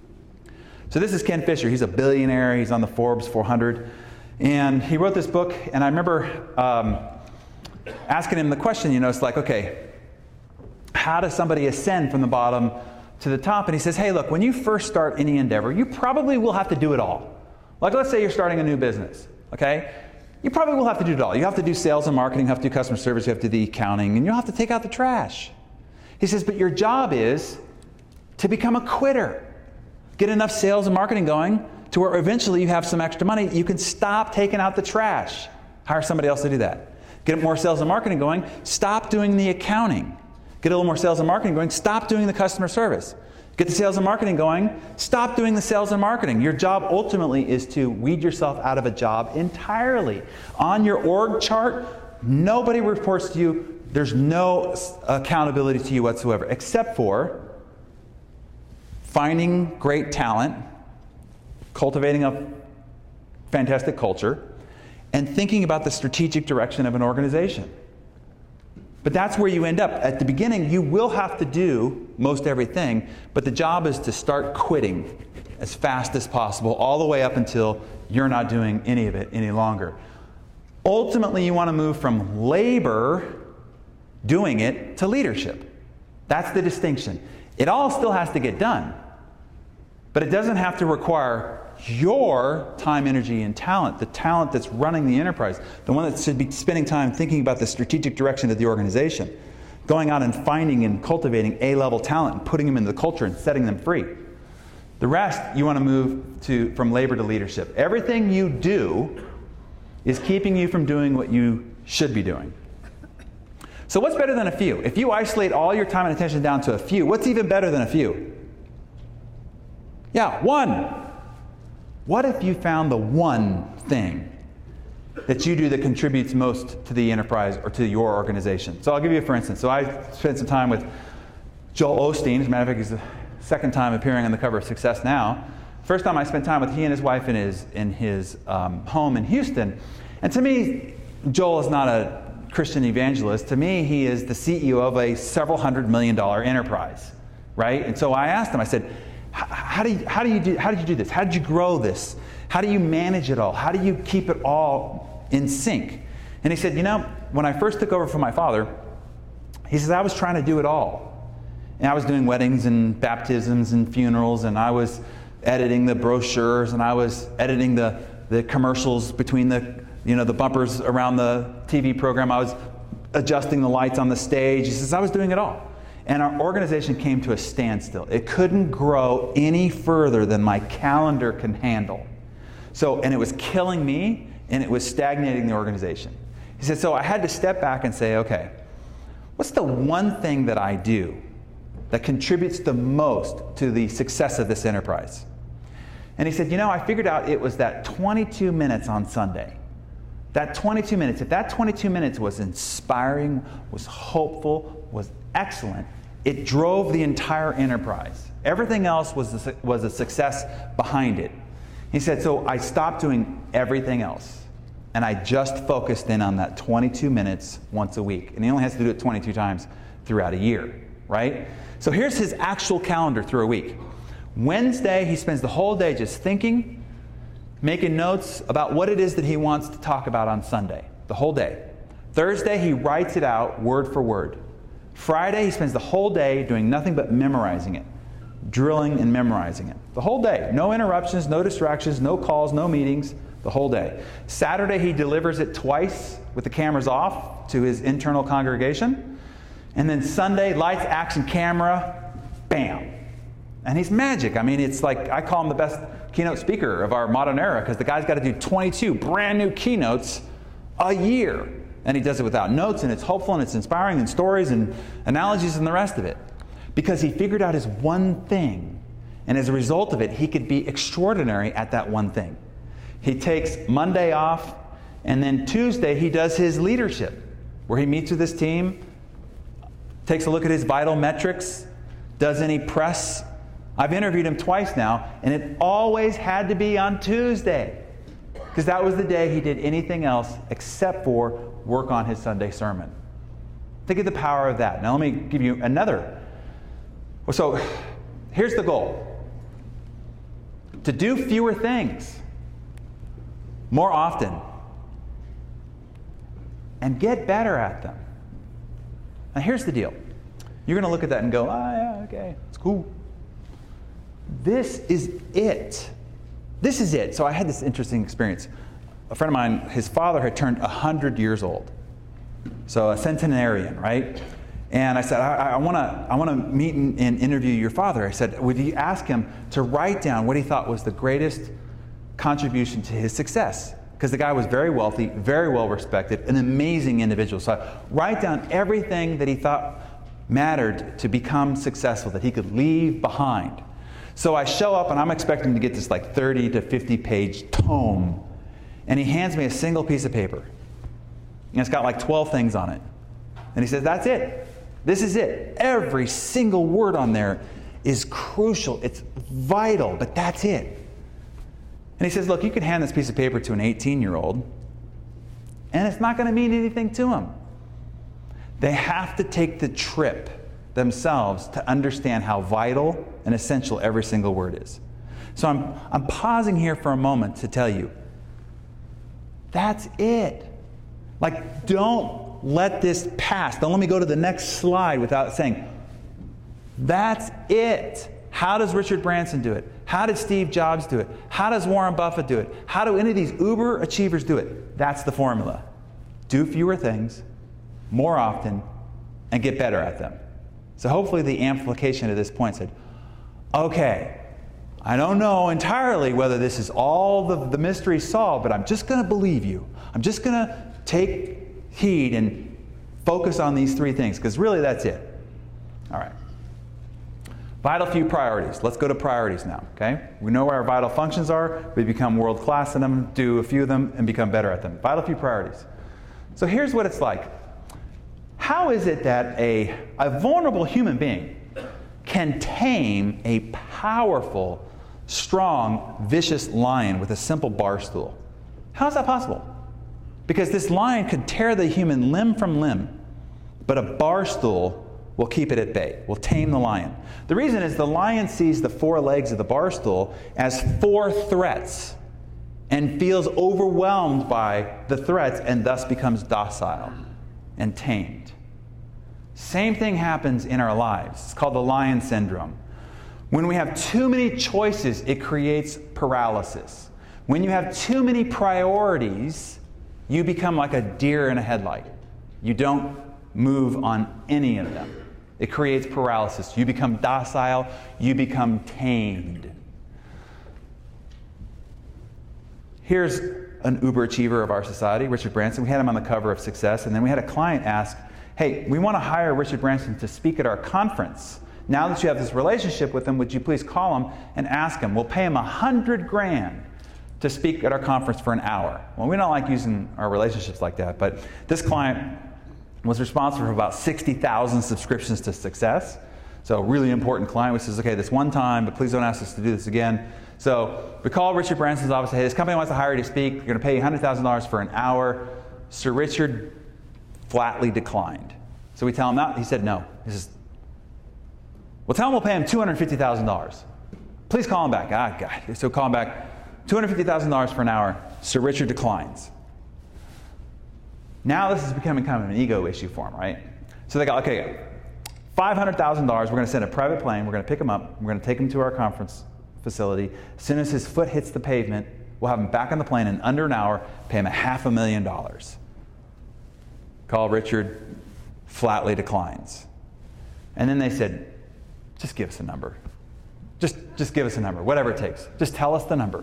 So this is Ken Fisher. He's a billionaire. He's on the Forbes four hundred. And he wrote this book, and I remember um, asking him the question, you know, it's like, okay, how does somebody ascend from the bottom to the top? And he says, hey, look, when you first start any endeavor, you probably will have to do it all. Like, let's say you're starting a new business, okay? You probably will have to do it all. You have to do sales and marketing, you have to do customer service, you have to do the accounting, and you'll have to take out the trash. He says, but your job is to become a quitter. Get enough sales and marketing going to where eventually you have some extra money. You can stop taking out the trash. Hire somebody else to do that. Get more sales and marketing going. Stop doing the accounting. Get a little more sales and marketing going. Stop doing the customer service. Get the sales and marketing going. Stop doing the sales and marketing. Your job ultimately is to weed yourself out of a job entirely. On your org chart, nobody reports to you. There's no accountability to you whatsoever, except for finding great talent, cultivating a fantastic culture, and thinking about the strategic direction of an organization. But that's where you end up. At the beginning, you will have to do most everything, but the job is to start quitting as fast as possible, all the way up until you're not doing any of it any longer. Ultimately, you want to move from labor, doing it, to leadership. That's the distinction. It all still has to get done, but it doesn't have to require your time, energy, and talent, the talent that's running the enterprise, the one that should be spending time thinking about the strategic direction of the organization, going out and finding and cultivating A-level talent and putting them into the culture and setting them free. The rest, you want to move to from labor to leadership. Everything you do is keeping you from doing what you should be doing. So what's better than a few? If you isolate all your time and attention down to a few, what's even better than a few? Yeah, one. What if you found the one thing that you do that contributes most to the enterprise or to your organization? So I'll give you a for instance. So I spent some time with Joel Osteen. As a matter of fact, he's the second time appearing on the cover of Success Now. First time I spent time with he and his wife in his, in his um, home in Houston. And to me, Joel is not a Christian evangelist. To me, he is the C E O of a several hundred million dollar enterprise, right? And so I asked him, I said, how do you, how do you do, how did you do this? How did you grow this? How do you manage it all? How do you keep it all in sync? And he said, you know, when I first took over from my father, he says, I was trying to do it all. And I was doing weddings and baptisms and funerals, and I was editing the brochures, and I was editing the, the commercials between the, you know, the bumpers around the T V program. I was adjusting the lights on the stage. He says, I was doing it all. And our organization came to a standstill. It couldn't grow any further than my calendar can handle. So, and it was killing me, and it was stagnating the organization. He said, so I had to step back and say, okay, what's the one thing that I do that contributes the most to the success of this enterprise? And he said, you know, I figured out it was that twenty-two minutes on Sunday. That twenty-two minutes, if that twenty-two minutes was inspiring, was hopeful, was excellent, it drove the entire enterprise. Everything else was a, was a success behind it. He said, so I stopped doing everything else, and I just focused in on that twenty-two minutes once a week. And he only has to do it twenty-two times throughout a year, right? So here's his actual calendar through a week. Wednesday, he spends the whole day just thinking, making notes about what it is that he wants to talk about on Sunday, the whole day. Thursday, he writes it out word for word. Friday, he spends the whole day doing nothing but memorizing it, drilling and memorizing it. The whole day. No interruptions, no distractions, no calls, no meetings, the whole day. Saturday, he delivers it twice with the cameras off to his internal congregation. And then Sunday, lights, action, camera, bam. And he's magic. I mean, it's like, I call him the best keynote speaker of our modern era, because the guy's got to do twenty-two brand new keynotes a year. And he does it without notes, and it's hopeful, and it's inspiring, and stories, and analogies, and the rest of it. Because he figured out his one thing. And as a result of it, he could be extraordinary at that one thing. He takes Monday off, and then Tuesday he does his leadership, where he meets with his team, takes a look at his vital metrics, does any press. I've interviewed him twice now, and it always had to be on Tuesday, because that was the day he did anything else except for work on his Sunday sermon. Think of the power of that. Now let me give you another. So here's the goal. To do fewer things more often and get better at them. Now here's the deal. You're going to look at that and go, ah, yeah, okay, it's cool. This is it. This is it. So I had this interesting experience. A friend of mine, his father had turned one hundred years old. So a centenarian, right? And I said, I, I want to I want to meet and, and interview your father. I said, would you ask him to write down what he thought was the greatest contribution to his success? Because the guy was very wealthy, very well respected, an amazing individual. So I write down everything that he thought mattered to become successful, that he could leave behind. So I show up, and I'm expecting to get this like thirty to fifty page tome. And he hands me a single piece of paper. And it's got like twelve things on it. And he says, that's it. This is it. Every single word on there is crucial. It's vital, but that's it. And he says, look, you can hand this piece of paper to an eighteen-year-old, and it's not going to mean anything to him. They have to take the trip themselves to understand how vital and essential every single word is. So I'm, I'm pausing here for a moment to tell you, that's it. Like, don't let this pass. Don't let me go to the next slide without saying, that's it. How does Richard Branson do it? How did Steve Jobs do it? How does Warren Buffett do it? How do any of these uber achievers do it? That's the formula. Do fewer things, more often, and get better at them. So hopefully the amplification of this point said, okay, I don't know entirely whether this is all the, the mystery solved, but I'm just going to believe you. I'm just going to take heed and focus on these three things, because really that's it. All right. Vital few priorities. Let's go to priorities now, okay? We know where our vital functions are. We become world class in them, do a few of them, and become better at them. Vital few priorities. So here's what it's like. How is it that a, a vulnerable human being can tame a powerful, strong, vicious lion with a simple bar stool? How is that possible? Because this lion could tear the human limb from limb, but a bar stool will keep it at bay, will tame the lion. The reason is the lion sees the four legs of the bar stool as four threats and feels overwhelmed by the threats and thus becomes docile and tamed. Same thing happens in our lives. It's called the lion syndrome. When we have too many choices, it creates paralysis. When you have too many priorities, you become like a deer in a headlight. You don't move on any of them. It creates paralysis. You become docile. You become tamed. Here's an uber achiever of our society, Richard Branson. We had him on the cover of Success, and then we had a client ask, hey, we want to hire Richard Branson to speak at our conference. Now that you have this relationship with him, would you please call him and ask him? We'll pay him a hundred grand to speak at our conference for an hour. Well, we don't like using our relationships like that, but this client was responsible for about sixty thousand subscriptions to Success. So a really important client, which says, okay, this one time, but please don't ask us to do this again. So we called Richard Branson's office, hey, this company wants to hire you to speak. You're going to pay you one hundred thousand dollars for an hour. Sir Richard flatly declined. So we tell him that. He said no. He says, well, tell him we'll pay him two hundred fifty thousand dollars. Please call him back. Ah, God. So call him back. two hundred fifty thousand dollars for an hour. Sir Richard declines. Now this is becoming kind of an ego issue for him, right? So they go, okay, five hundred thousand dollars. We're going to send a private plane. We're going to pick him up. We're going to take him to our conference facility. As soon as his foot hits the pavement, we'll have him back on the plane in under an hour, pay him a half a million dollars. Call Richard, flatly declines. And then they said, just give us a number. Just, just give us a number, whatever it takes. Just tell us the number.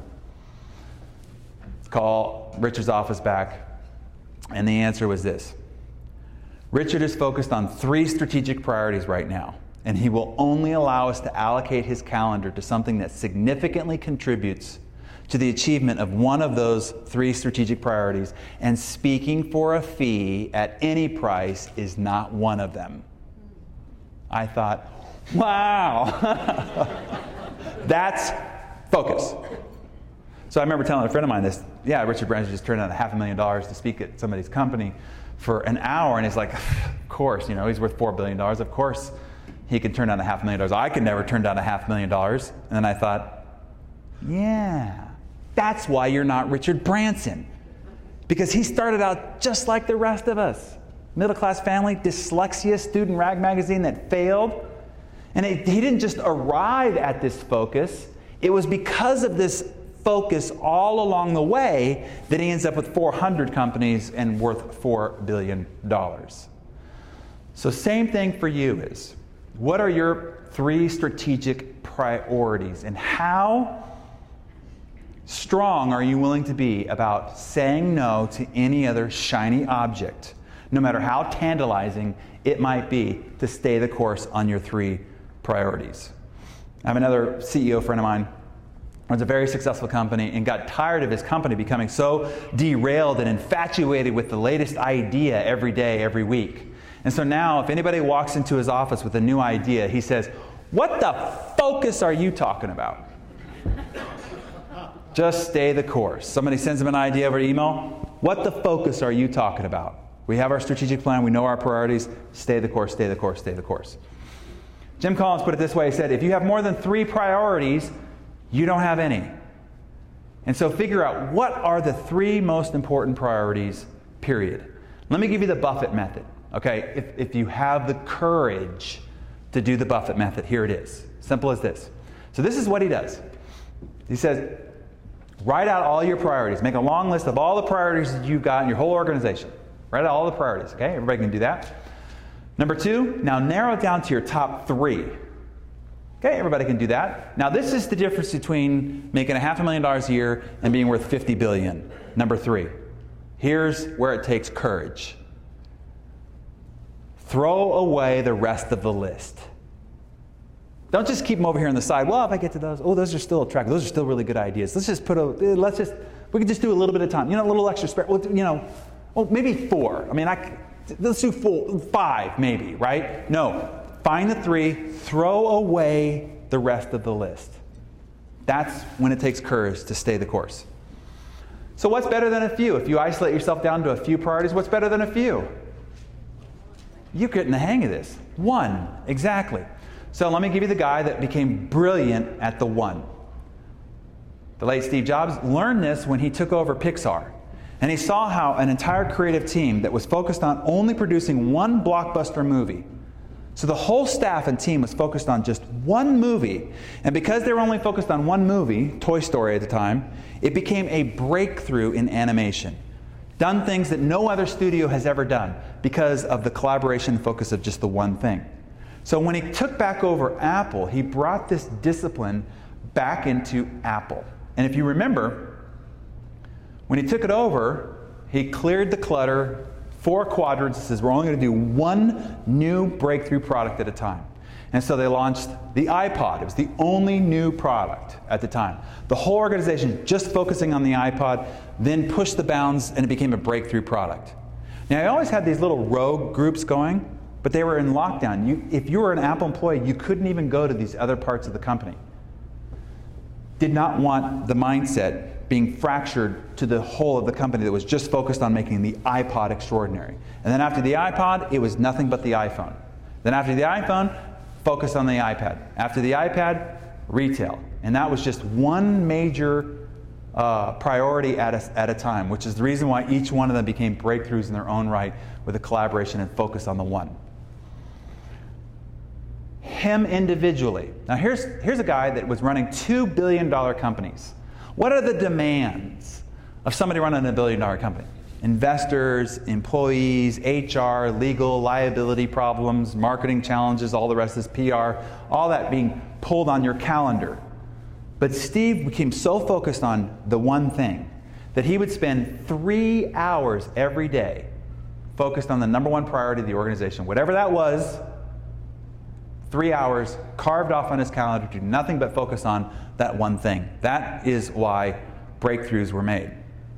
Call Richard's office back, and the answer was this. Richard is focused on three strategic priorities right now, and he will only allow us to allocate his calendar to something that significantly contributes to the achievement of one of those three strategic priorities, and speaking for a fee at any price is not one of them. I thought, wow, that's focus. So I remember telling a friend of mine this, yeah, Richard Branson just turned down a half a million dollars to speak at somebody's company for an hour, and he's like, of course, you know, he's worth four billion dollars, of course he can turn down a half million dollars. I could never turn down a half million dollars. And then I thought, yeah, that's why you're not Richard Branson. Because he started out just like the rest of us. Middle-class family, dyslexia, student rag magazine that failed. And it, he didn't just arrive at this focus. It was because of this focus all along the way that he ends up with four hundred companies and worth four billion dollars. So same thing for you is, what are your three strategic priorities, and how strong are you willing to be about saying no to any other shiny object, no matter how tantalizing it might be, to stay the course on your three priorities? I have another C E O friend of mine, runs a very successful company, and got tired of his company becoming so derailed and infatuated with the latest idea every day, every week. And so now, if anybody walks into his office with a new idea, he says, what the focus are you talking about? Just stay the course. Somebody sends him an idea over email. What the focus are you talking about? We have our strategic plan. We know our priorities. Stay the course, stay the course, stay the course. Jim Collins put it this way. He said, if you have more than three priorities, you don't have any. And so figure out, what are the three most important priorities, period. Let me give you the Buffett method. Okay, if, if you have the courage to do the Buffett method, here it is. Simple as this. So this is what he does. He says, write out all your priorities. Make a long list of all the priorities that you've got in your whole organization. Write out all the priorities, okay? Everybody can do that. Number two, now narrow it down to your top three. Okay, everybody can do that. Now this is the difference between making a half a million dollars a year and being worth fifty billion dollars. Number three, here's where it takes courage. Throw away the rest of the list. Don't just keep them over here on the side. Well, if I get to those, oh, those are still attractive. Those are still really good ideas. Let's just put a, let's just, we can just do a little bit of time. You know, a little extra spare, you know, well, maybe four. I mean, I, let's do four, five maybe, right? No, find the three, throw away the rest of the list. That's when it takes courage to stay the course. So what's better than a few? If you isolate yourself down to a few priorities, what's better than a few? You're getting the hang of this. One, exactly. So let me give you the guy that became brilliant at the one. the late Steve Jobs, learned this when he took over Pixar. And he saw how an entire creative team that was focused on only producing one blockbuster movie. So the whole staff and team was focused on just one movie. And because they were only focused on one movie, Toy Story at the time, it became a breakthrough in animation. Done things that no other studio has ever done because of the collaboration focus of just the one thing. So when he took back over Apple, he brought this discipline back into Apple. And if you remember, when he took it over, he cleared the clutter, four quadrants, says we're only going to do one new breakthrough product at a time. And so they launched the iPod. It was the only new product at the time. The whole organization just focusing on the iPod, then pushed the bounds and it became a breakthrough product. Now I always had these little rogue groups going, but they were in lockdown. You, if you were an Apple employee, you couldn't even go to these other parts of the company. Did not want the mindset being fractured to the whole of the company that was just focused on making the iPod extraordinary. And then after the iPod, it was nothing but the iPhone. Then after the iPhone, focused on the iPad. After the iPad, retail. And that was just one major uh, priority at a, at a time, which is the reason why each one of them became breakthroughs in their own right with a collaboration and focus on the one. Him individually. Now here's, here's a guy that was running two billion dollar companies. What are the demands of somebody running a billion dollar company? Investors, employees, H R, legal, liability problems, marketing challenges, all the rest is P R, all that being pulled on your calendar. But Steve became so focused on the one thing that he would spend three hours every day focused on the number one priority of the organization. Whatever that was, three hours carved off on his calendar to do nothing but focus on that one thing. That is why breakthroughs were made.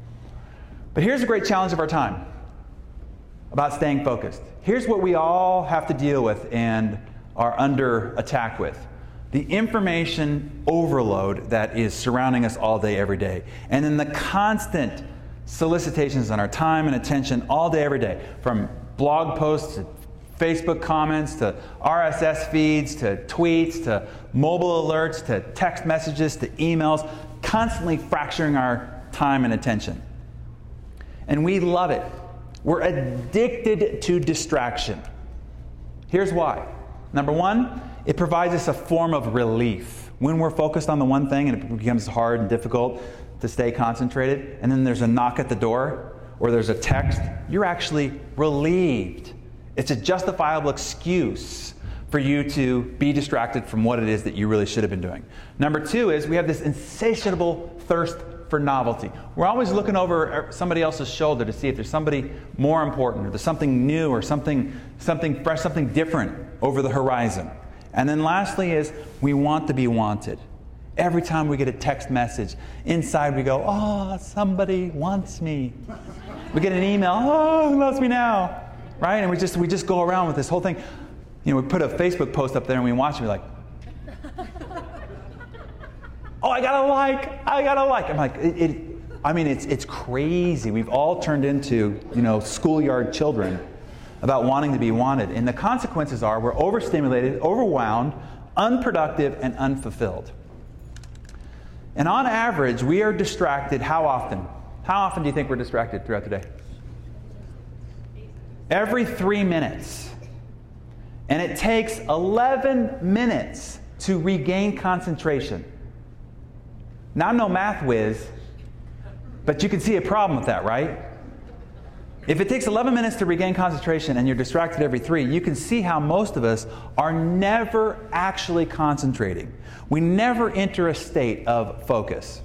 But here's a great challenge of our time about staying focused. Here's what we all have to deal with and are under attack with. The information overload that is surrounding us all day, every day. And then the constant solicitations on our time and attention all day, every day. From blog posts to Facebook comments to R S S feeds to tweets to mobile alerts to text messages to emails, constantly fracturing our time and attention. And we love it. We're addicted to distraction. Here's why. Number one, it provides us a form of relief. When we're focused on the one thing and it becomes hard and difficult to stay concentrated, and then there's a knock at the door or there's a text, you're actually relieved. It's a justifiable excuse for you to be distracted from what it is that you really should have been doing. Number two is we have this insatiable thirst for novelty. We're always looking over somebody else's shoulder to see if there's somebody more important or there's something new or something, something fresh, something different over the horizon. And then lastly is we want to be wanted. Every time we get a text message, inside we go, oh, somebody wants me. We get an email, oh, who loves me now? Right? And we just we just go around with this whole thing. You know, we put a Facebook post up there and we watch it, we're like, oh, I got a like, I got a like. I'm like, it, it, I mean, it's it's crazy. We've all turned into, you know, schoolyard children about wanting to be wanted. And the consequences are we're overstimulated, overwhelmed, unproductive, and unfulfilled. And on average, we are distracted how often? How often do you think we're distracted throughout the day? Every three minutes. And it takes eleven minutes to regain concentration. Now, I'm no math whiz, but you can see a problem with that, right? If it takes eleven minutes to regain concentration and you're distracted every three, you can see how most of us are never actually concentrating. We never enter a state of focus.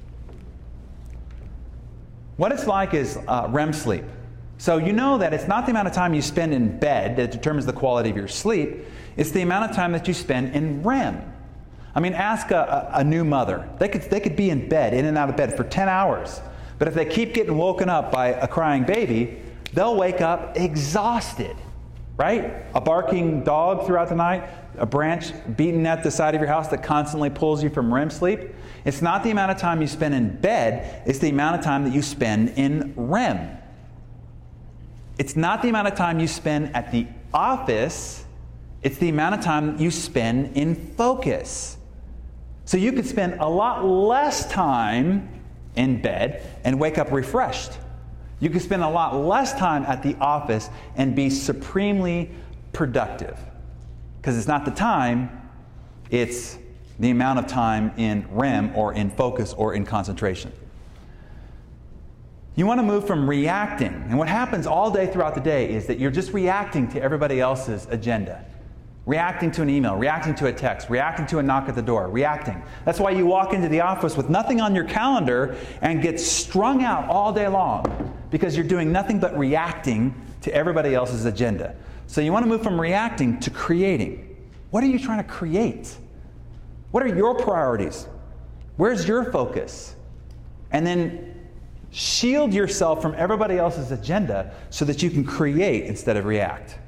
What it's like is uh, R E M sleep. So you know that it's not the amount of time you spend in bed that determines the quality of your sleep. It's the amount of time that you spend in R E M. I mean, ask a, a, a new mother. They could, they could be in bed, in and out of bed for ten hours. But if they keep getting woken up by a crying baby, they'll wake up exhausted, right? A barking dog throughout the night, a branch beating at the side of your house that constantly pulls you from R E M sleep. It's not the amount of time you spend in bed, it's the amount of time that you spend in R E M. It's not the amount of time you spend at the office, it's the amount of time you spend in focus. So you could spend a lot less time in bed and wake up refreshed. You could spend a lot less time at the office and be supremely productive. Because it's not the time, it's the amount of time in R E M or in focus or in concentration. You want to move from reacting. And what happens all day throughout the day is that you're just reacting to everybody else's agenda. Reacting to an email, reacting to a text, reacting to a knock at the door, reacting. That's why you walk into the office with nothing on your calendar and get strung out all day long, because you're doing nothing but reacting to everybody else's agenda. So you want to move from reacting to creating. What are you trying to create? What are your priorities? Where's your focus? And then shield yourself from everybody else's agenda so that you can create instead of react.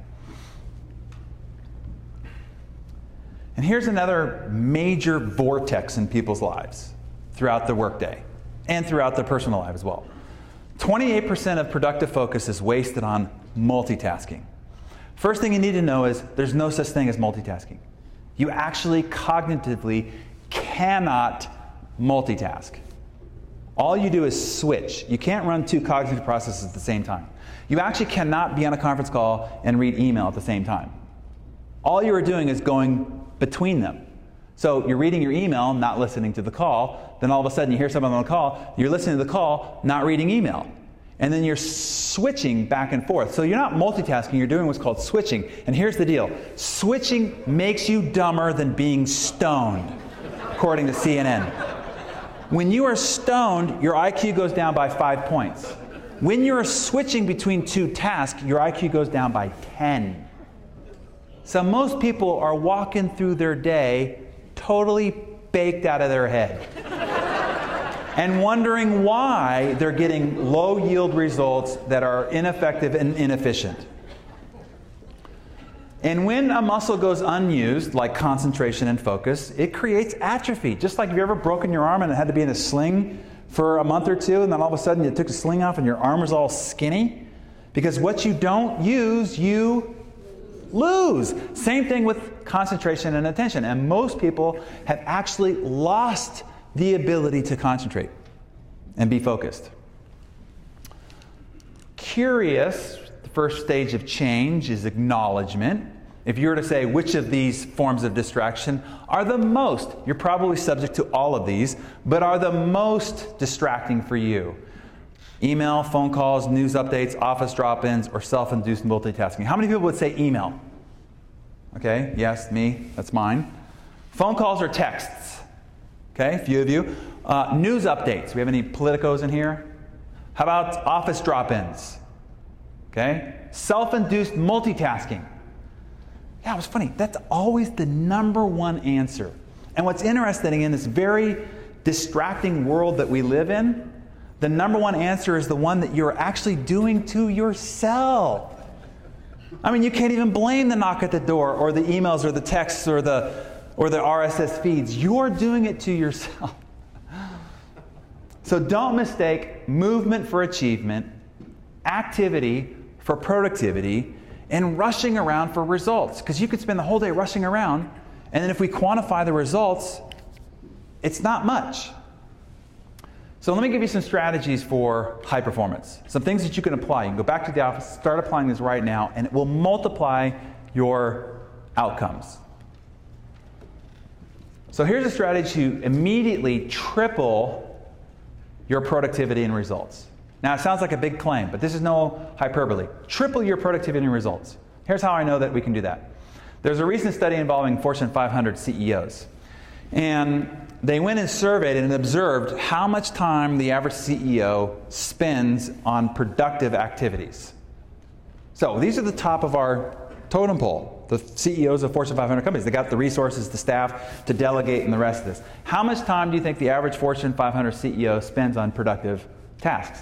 And here's another major vortex in people's lives throughout the workday and throughout their personal life as well. twenty-eight percent of productive focus is wasted on multitasking. First thing you need to know is there's no such thing as multitasking. You actually cognitively cannot multitask. All you do is switch. You can't run two cognitive processes at the same time. You actually cannot be on a conference call and read email at the same time. All you are doing is going between them. So you're reading your email, not listening to the call. Then all of a sudden you hear someone on the call, you're listening to the call, not reading email. And then you're switching back and forth. So you're not multitasking, you're doing what's called switching. And here's the deal. Switching makes you dumber than being stoned, according to C N N. When you are stoned, your I Q goes down by five points. When you're switching between two tasks, your I Q goes down by ten. So most people are walking through their day totally baked out of their head and wondering why they're getting low yield results that are ineffective and inefficient. And when a muscle goes unused, like concentration and focus, it creates atrophy. Just like if you ever broken your arm and it had to be in a sling for a month or two, and then all of a sudden you took the sling off and your arm was all skinny. Because what you don't use, you lose. Same thing with concentration and attention. And most people have actually lost the ability to concentrate and be focused. Curious, the first stage of change is acknowledgement. If you were to say which of these forms of distraction are the most, you're probably subject to all of these, but are the most distracting for you. Email, phone calls, news updates, office drop-ins, or self-induced multitasking. How many people would say email? Okay, yes, me, that's mine. Phone calls or texts? Okay, a few of you. Uh, news updates. We have any politicos in here? How about office drop-ins? Okay, self-induced multitasking. Yeah, it was funny. That's always the number one answer. And what's interesting in this very distracting world that we live in, the number one answer is the one that you're actually doing to yourself. I mean, you can't even blame the knock at the door or the emails or the texts or the or the R S S feeds. You're doing it to yourself. So don't mistake movement for achievement, activity for productivity, and rushing around for results. Because you could spend the whole day rushing around, and then if we quantify the results, it's not much. So let me give you some strategies for high performance. Some things that you can apply. You can go back to the office, start applying this right now, and it will multiply your outcomes. So here's a strategy to immediately triple your productivity and results. Now it sounds like a big claim, but this is no hyperbole. Triple your productivity and results. Here's how I know that we can do that. There's a recent study involving Fortune five hundred C E Os. And they went and surveyed and observed how much time the average C E O spends on productive activities. So these are the top of our totem pole, the C E Os of Fortune five hundred companies. They got the resources, the staff to delegate and the rest of this. How much time do you think the average Fortune five hundred C E O spends on productive tasks?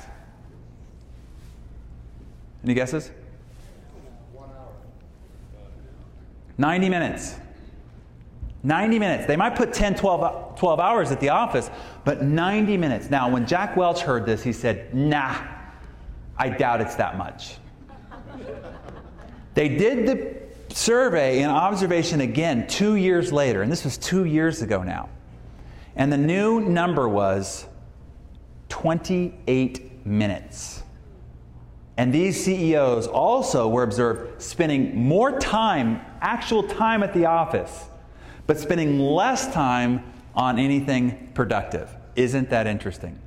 Any guesses? One hour. ninety minutes. ninety minutes. They might put ten, twelve, twelve hours at the office, but ninety minutes. Now, when Jack Welch heard this, he said, nah, I doubt it's that much. They did the survey and observation again two years later, and this was two years ago now. And the new number was twenty-eight minutes. And these C E Os also were observed spending more time, actual time at the office, but spending less time on anything productive. Isn't that interesting?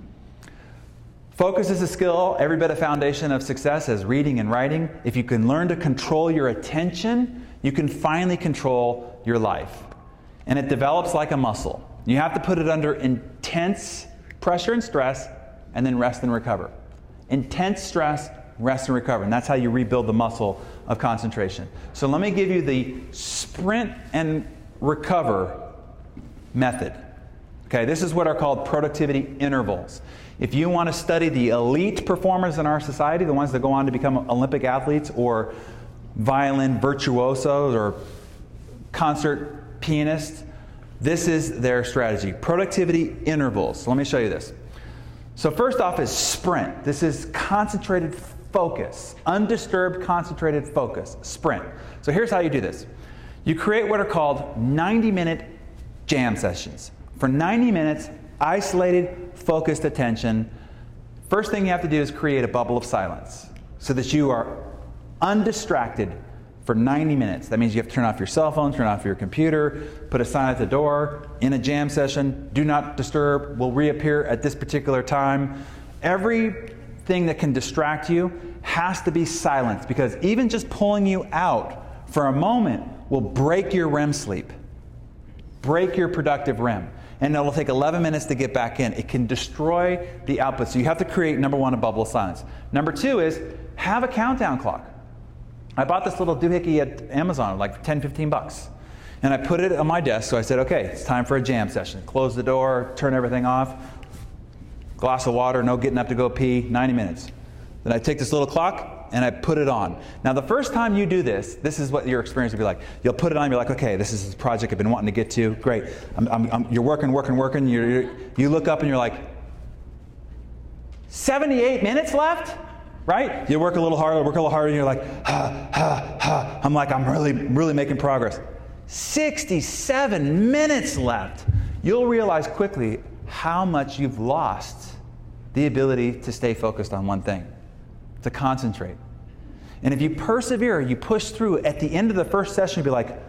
Focus is a skill, every bit of foundation of success as reading and writing. If you can learn to control your attention, you can finally control your life. And it develops like a muscle. You have to put it under intense pressure and stress, and then rest and recover. Intense stress, rest and recover. And that's how you rebuild the muscle of concentration. So let me give you the sprint and recover method. Okay, this is what are called productivity intervals. If you want to study the elite performers in our society, the ones that go on to become Olympic athletes or violin virtuosos or concert pianists, this is their strategy. Productivity intervals. So let me show you this. So first off is sprint. This is concentrated focus. Undisturbed, concentrated focus. Sprint. So here's how you do this. You create what are called ninety minute jam sessions. For ninety minutes, isolated, focused attention. First thing you have to do is create a bubble of silence so that you are undistracted for ninety minutes. That means you have to turn off your cell phone, turn off your computer, put a sign at the door. In a jam session, do not disturb, will reappear at this particular time. Everything that can distract you has to be silenced, because even just pulling you out for a moment will break your R E M sleep, break your productive R E M. And it'll take eleven minutes to get back in. It can destroy the output. So you have to create, number one, a bubble of silence. Number two is have a countdown clock. I bought this little doohickey at Amazon, like ten, fifteen bucks. And I put it on my desk, so I said, okay, it's time for a jam session. Close the door, turn everything off, glass of water, no getting up to go pee, ninety minutes. Then I take this little clock and I put it on. Now the first time you do this, this is what your experience will be like. You'll put it on, you're like, okay, this is the project I've been wanting to get to, great. I'm, I'm, I'm, you're working, working, working, you're, you're, you look up and you're like, seventy-eight minutes left? Right? You work a little harder, work a little harder, and you're like, ha, ha, ha. I'm like, I'm really, really making progress. sixty-seven minutes left. You'll realize quickly how much you've lost the ability to stay focused on one thing, to concentrate. And if you persevere, you push through, at the end of the first session, you'll be like,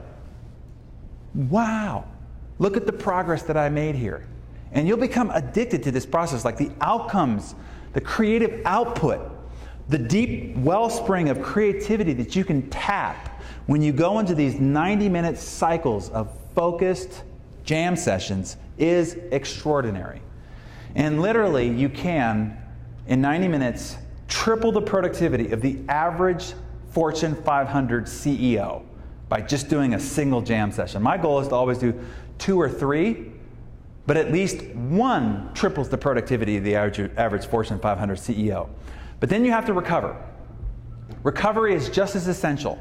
wow, look at the progress that I made here. And you'll become addicted to this process, like the outcomes, the creative output, the deep wellspring of creativity that you can tap when you go into these ninety minute cycles of focused jam sessions is extraordinary. And literally, you can, in ninety minutes, triple the productivity of the average Fortune five hundred C E O by just doing a single jam session. My goal is to always do two or three, but at least one triples the productivity of the average, average Fortune five hundred C E O. But then you have to recover. Recovery is just as essential.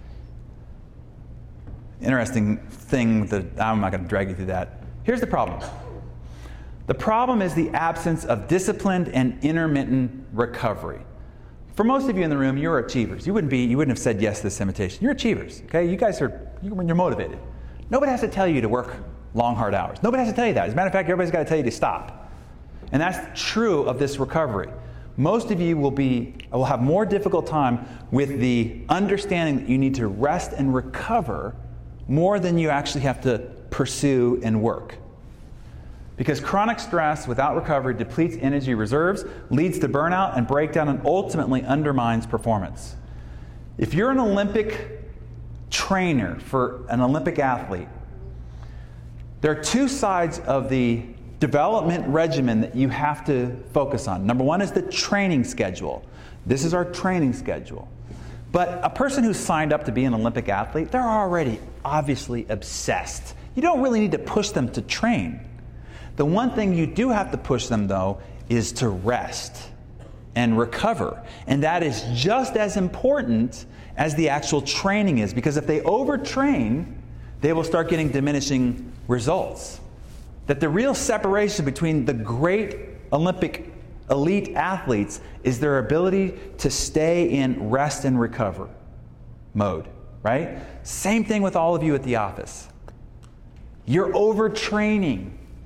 Interesting thing that I'm not going to drag you through that. Here's the problem. The problem is the absence of disciplined and intermittent recovery. For most of you in the room, you're achievers. You wouldn't be, you wouldn't have said yes to this invitation. You're achievers, okay? You guys are, you're motivated. Nobody has to tell you to work long, hard hours. Nobody has to tell you that. As a matter of fact, everybody's got to tell you to stop. And that's true of this recovery. Most of you will be, will have more difficult time with the understanding that you need to rest and recover more than you actually have to pursue and work. Because chronic stress without recovery depletes energy reserves, leads to burnout and breakdown, and ultimately undermines performance. If you're an Olympic trainer for an Olympic athlete, there are two sides of the development regimen that you have to focus on. Number one is the training schedule. This is our training schedule. But a person who's signed up to be an Olympic athlete, they're already obviously obsessed. You don't really need to push them to train. The one thing you do have to push them, though, is to rest and recover. And that is just as important as the actual training is, because if they overtrain, they will start getting diminishing results. That the real separation between the great Olympic elite athletes is their ability to stay in rest and recover mode, right? Same thing with all of you at the office. You're overtraining.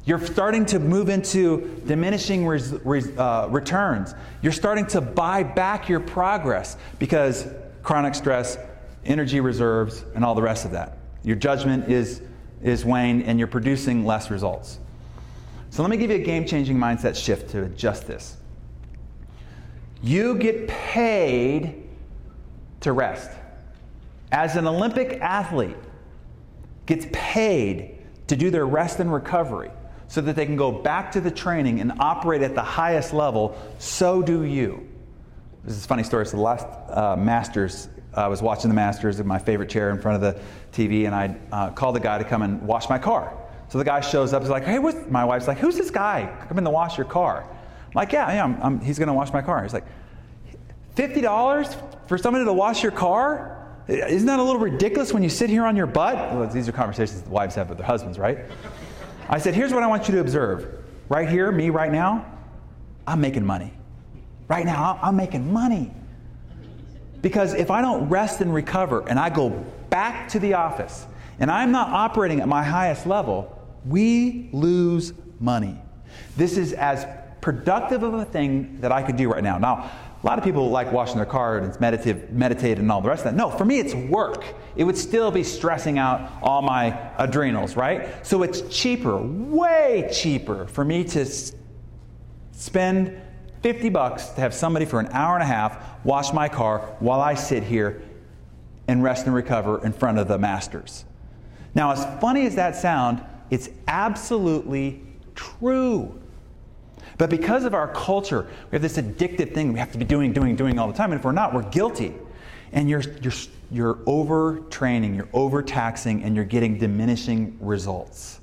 You're starting to move into diminishing res, res, uh, returns. You're starting to buy back your progress because chronic stress, energy reserves, and all the rest of that. Your judgment is, is waned and you're producing less results. So let me give you a game-changing mindset shift to adjust this. You get paid to rest. As an Olympic athlete gets paid to do their rest and recovery so that they can go back to the training and operate at the highest level, so do you. This is a funny story. So the last uh, Masters, I was watching the Masters in my favorite chair in front of the T V, and I uh, called the guy to come and wash my car. So the guy shows up, he's like, hey, what's, my wife's like, who's this guy coming to wash your car? I'm like, yeah, yeah, I'm, I'm, he's going to wash my car. He's like, fifty dollars for somebody to wash your car? Isn't that a little ridiculous when you sit here on your butt? Well, these are conversations that wives have with their husbands, right? I said, here's what I want you to observe. Right here, me right now, I'm making money. Right now, I'm making money. Because if I don't rest and recover and I go back to the office and I'm not operating at my highest level, we lose money. This is as productive of a thing that I could do right now. Now, a lot of people like washing their car and it's meditative, meditate and all the rest of that. No, for me it's work. It would still be stressing out all my adrenals, right? So it's cheaper, way cheaper for me to s- spend fifty bucks to have somebody for an hour and a half wash my car while I sit here and rest and recover in front of the Masters. Now, as funny as that sounds, it's absolutely true. But because of our culture, we have this addictive thing we have to be doing, doing, doing all the time. And if we're not, we're guilty. And you're, you're, you're overtraining, you're overtaxing, and you're getting diminishing results.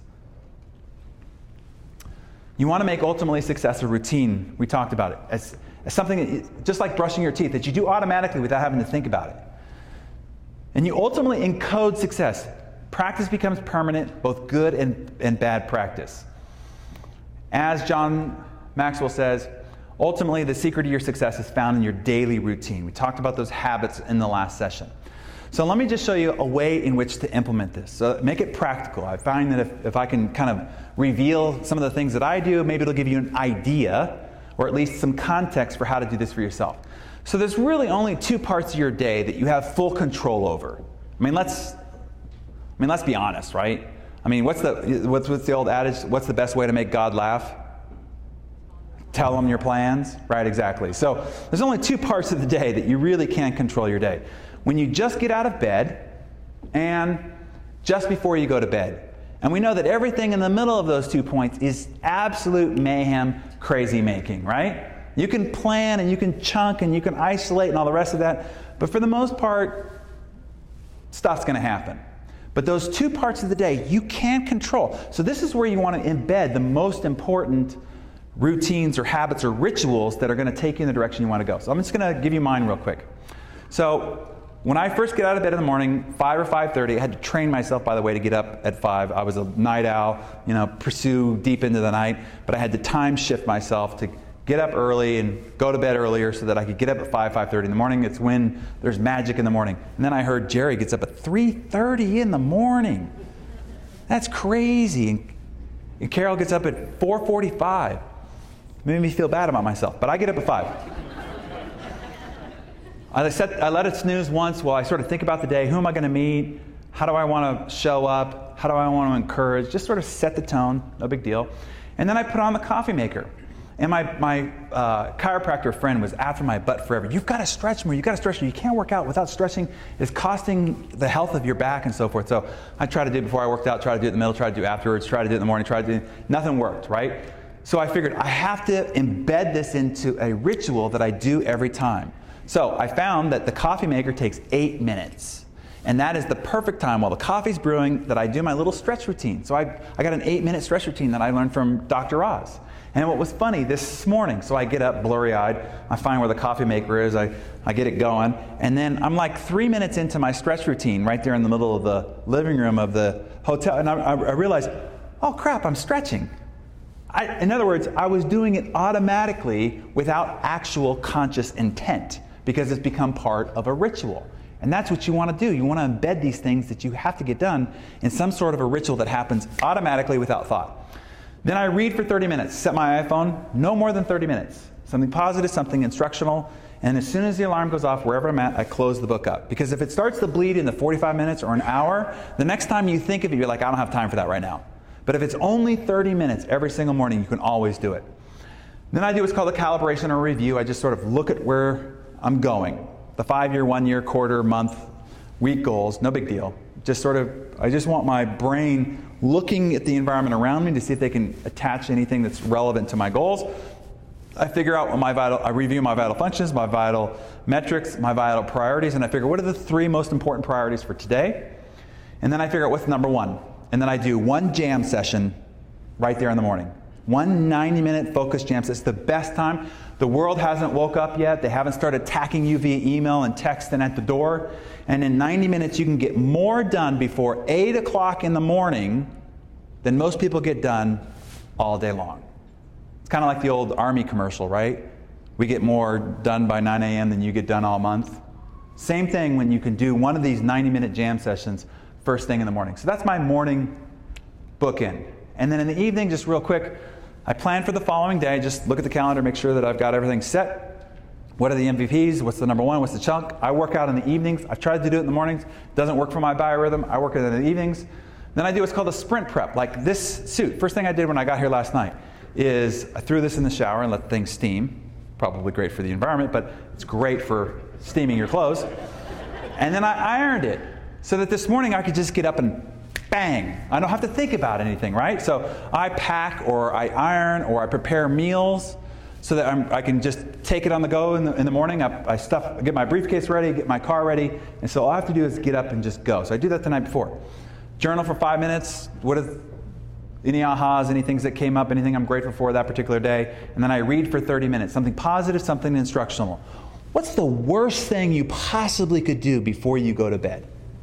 You want to make ultimately success a routine. We talked about it. As, as something, just like brushing your teeth, that you do automatically without having to think about it. And you ultimately encode success. Practice becomes permanent, both good and, and bad practice. As John Maxwell says, ultimately the secret of your success is found in your daily routine. We talked about those habits in the last session. So let me just show you a way in which to implement this. So make it practical. I find that if, if I can kind of reveal some of the things that I do, maybe it'll give you an idea or at least some context for how to do this for yourself. So there's really only two parts of your day that you have full control over. I mean, let's, I mean, let's be honest, right? I mean, what's the, what's, what's the old adage? What's the best way to make God laugh? Tell him your plans, right? Exactly. So there's only two parts of the day that you really can't control your day. When you just get out of bed and just before you go to bed. And we know that everything in the middle of those two points is absolute mayhem, crazy making, right? You can plan and you can chunk and you can isolate and all the rest of that. But for the most part, stuff's going to happen. But those two parts of the day you can't control. So this is where you want to embed the most important routines or habits or rituals that are going to take you in the direction you want to go. So I'm just going to give you mine real quick. So when I first get out of bed in the morning, five or five thirty, I had to train myself, by the way, to get up at five. I was a night owl, you know, pursue deep into the night, but I had to time shift myself to get up early and go to bed earlier so that I could get up at five, five thirty in the morning. It's when there's magic in the morning. And then I heard Jerry gets up at three thirty in the morning. That's crazy. And, and Carol gets up at four forty-five. Made me feel bad about myself, but I get up at five. I, set, I let it snooze once while I sort of think about the day. Who am I going to meet? How do I want to show up? How do I want to encourage? Just sort of set the tone. No big deal. And then I put on the coffee maker. And my, my uh, chiropractor friend was after my butt forever. You've got to stretch more. You've got to stretch more. You can't work out without stretching. It's costing the health of your back and so forth. So I try to do it before I worked out, try to do it in the middle, try to do it afterwards, try to do it in the morning, try to do it. Nothing worked, right? So I figured I have to embed this into a ritual that I do every time. So I found that the coffee maker takes eight minutes. And that is the perfect time while the coffee's brewing that I do my little stretch routine. So I, I got an eight minute stretch routine that I learned from Doctor Oz. And what was funny this morning, so I get up blurry-eyed, I find where the coffee maker is, I, I get it going, and then I'm like three minutes into my stretch routine right there in the middle of the living room of the hotel, and I, I realize, oh crap, I'm stretching. I, in other words, I was doing it automatically without actual conscious intent because it's become part of a ritual. And that's what you want to do. You want to embed these things that you have to get done in some sort of a ritual that happens automatically without thought. Then I read for thirty minutes. Set my iPhone, no more than thirty minutes. Something positive, something instructional. And as soon as the alarm goes off, wherever I'm at, I close the book up. Because if it starts to bleed in the forty-five minutes or an hour, the next time you think of it, you're like, I don't have time for that right now. But if it's only thirty minutes every single morning, you can always do it. Then I do what's called a calibration or review. I just sort of look at where I'm going. The five-year, one-year, quarter, month, week goals, no big deal. Just sort of, I just want my brain looking at the environment around me to see if they can attach anything that's relevant to my goals. I figure out what my vital, I review my vital functions, my vital metrics, my vital priorities, and I figure what are the three most important priorities for today? And then I figure out what's number one. And then I do one jam session right there in the morning. One ninety-minute focused jam session. It's the best time. The world hasn't woke up yet. They haven't started attacking you via email and text and at the door. And in ninety minutes, you can get more done before eight o'clock in the morning than most people get done all day long. It's kind of like the old Army commercial, right? We get more done by nine a.m. than you get done all month. Same thing when you can do one of these ninety-minute jam sessions first thing in the morning. So that's my morning bookend. And then in the evening, just real quick, I plan for the following day. Just look at the calendar, make sure that I've got everything set. What are the M V Ps? What's the number one? What's the chunk? I work out in the evenings. I've tried to do it in the mornings. Doesn't work for my biorhythm. I work it in the evenings. Then I do what's called a sprint prep, like this suit. First thing I did when I got here last night is I threw this in the shower and let things steam. Probably great for the environment, but it's great for steaming your clothes. And then I ironed it so that this morning I could just get up and bang. I don't have to think about anything, right? So I pack or I iron or I prepare meals so that I'm, I can just take it on the go in the, in the morning. I, I stuff, I get my briefcase ready, get my car ready, and so all I have to do is get up and just go. So I do that the night before. Journal for five minutes. What are any ahas, any things that came up, anything I'm grateful for that particular day, and then I read for thirty minutes. Something positive, something instructional. What's the worst thing you possibly could do before you go to bed?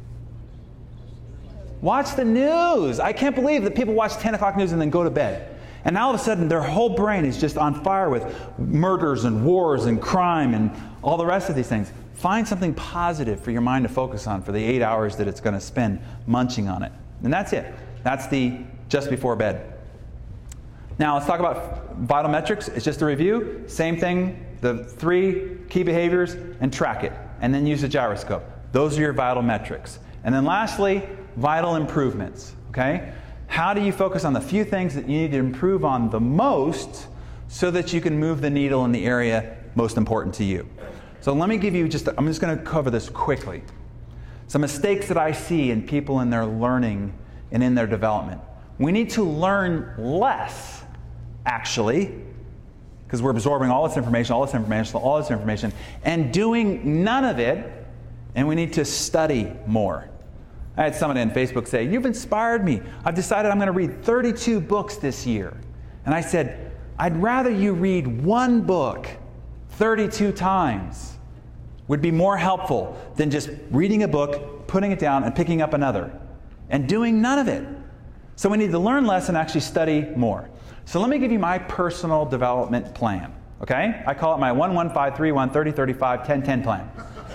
Watch the news. I can't believe that people watch ten o'clock news and then go to bed. And all of a sudden, their whole brain is just on fire with murders and wars and crime and all the rest of these things. Find something positive for your mind to focus on for the eight hours that it's going to spend munching on it. And that's it. That's the just before bed. Now, let's talk about vital metrics. It's just a review. Same thing, the three key behaviors, and track it. And then use a gyroscope. Those are your vital metrics. And then lastly, vital improvements, okay? How do you focus on the few things that you need to improve on the most so that you can move the needle in the area most important to you? So let me give you just, I'm just going to cover this quickly. Some mistakes that I see in people in their learning and in their development. We need to learn less, actually, because we're absorbing all this information, all this information, all this information, and doing none of it, and we need to study more. I had someone on Facebook say, "You've inspired me. I've decided I'm going to read thirty-two books this year." And I said, "I'd rather you read one book thirty-two times. Would be more helpful than just reading a book, putting it down, and picking up another, and doing none of it." So we need to learn less and actually study more. So let me give you my personal development plan. Okay? I call it my one one five three one thirty thirty-five ten ten plan.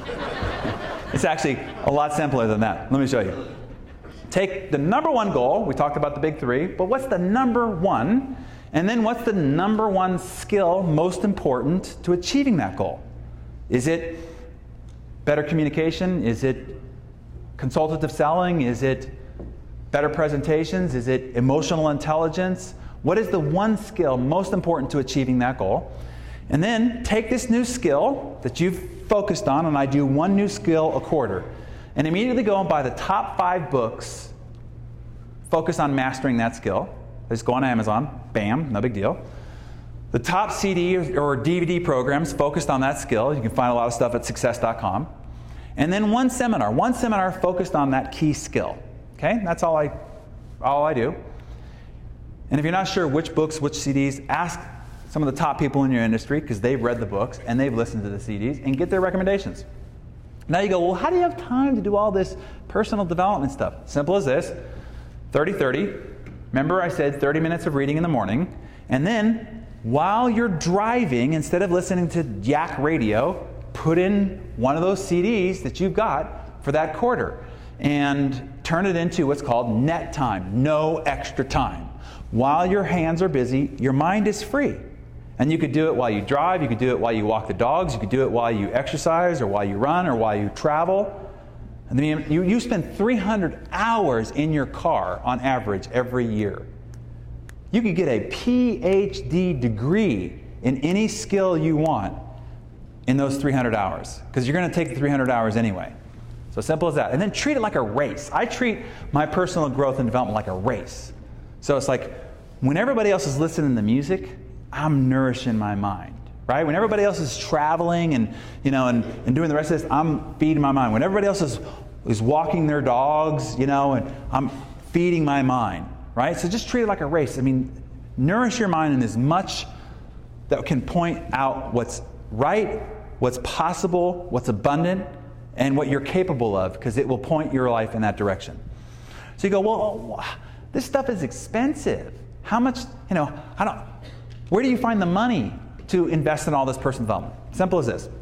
It's actually a lot simpler than that. Let me show you. Take the number one goal. We talked about the big three, but what's the number one? And then what's the number one skill most important to achieving that goal? Is it better communication? Is it consultative selling? Is it better presentations? Is it emotional intelligence? What is the one skill most important to achieving that goal? And then take this new skill that you've focused on, and I do one new skill a quarter, and immediately go and buy the top five books, focus on mastering that skill. Just go on Amazon, bam, no big deal. The top C D or D V D programs focused on that skill. You can find a lot of stuff at success dot com. And then one seminar, one seminar focused on that key skill. Okay, that's all I, all I do. And if you're not sure which books, which C Ds, ask some of the top people in your industry because they've read the books and they've listened to the C Ds and get their recommendations. Now you go, well, how do you have time to do all this personal development stuff? Simple as this, thirty thirty. Remember I said thirty minutes of reading in the morning, and then while you're driving, instead of listening to Yak Radio, put in one of those C Ds that you've got for that quarter and turn it into what's called net time, no extra time. while your hands are busy, your mind is free. And you could do it while you drive, you could do it while you walk the dogs, you could do it while you exercise or while you run or while you travel. I mean, you, you spend three hundred hours in your car on average every year. You could get a P H D degree in any skill you want in those three hundred hours, because you're going to take the three hundred hours anyway. So simple as that. And then treat it like a race. I treat my personal growth and development like a race. So it's like when everybody else is listening to music, I'm nourishing my mind. Right? When everybody else is traveling and, you know, and, and doing the rest of this, I'm feeding my mind. When everybody else is, is walking their dogs, you know, and I'm feeding my mind. Right? So just treat it like a race. I mean, nourish your mind in as much that can point out what's right, what's possible, what's abundant, and what you're capable of, because it will point your life in that direction. So you go, well, this stuff is expensive. How much, you know, I don't, where do you find the money to invest in all this personal development? Simple as this.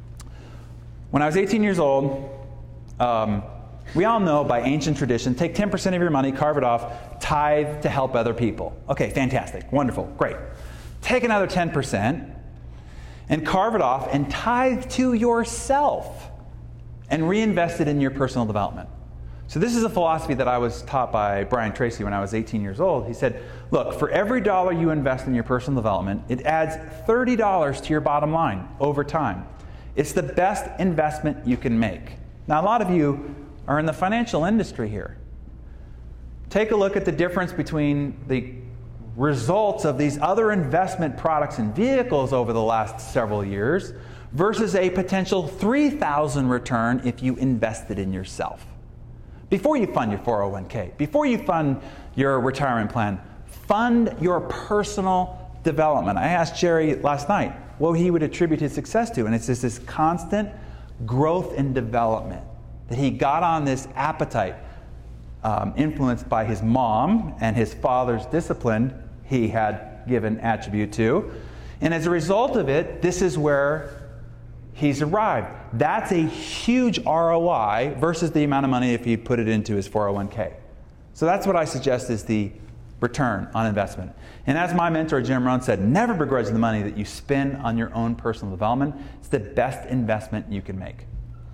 When I was eighteen years old, um, we all know by ancient tradition, take ten percent of your money, carve it off, tithe to help other people. Okay, fantastic, wonderful, great. Take another ten percent and carve it off and tithe to yourself and reinvest it in your personal development. So this is a philosophy that I was taught by Brian Tracy when I was eighteen years old. He said, look, for every dollar you invest in your personal development, it adds thirty dollars to your bottom line over time. It's the best investment you can make. Now, a lot of you are in the financial industry here. Take a look at the difference between the results of these other investment products and vehicles over the last several years versus a potential three thousand return if you invested in yourself. Before you fund your four oh one k, before you fund your retirement plan, fund your personal development. I asked Jerry last night what he would attribute his success to, and it's just this constant growth and development, that he got on this appetite, um, influenced by his mom and his father's discipline he had given attribute to. And as a result of it, this is where he's arrived. That's a huge R O I versus the amount of money if he put it into his four oh one k. So that's what I suggest is the return on investment. And as my mentor Jim Rohn said, never begrudge the money that you spend on your own personal development. It's the best investment you can make.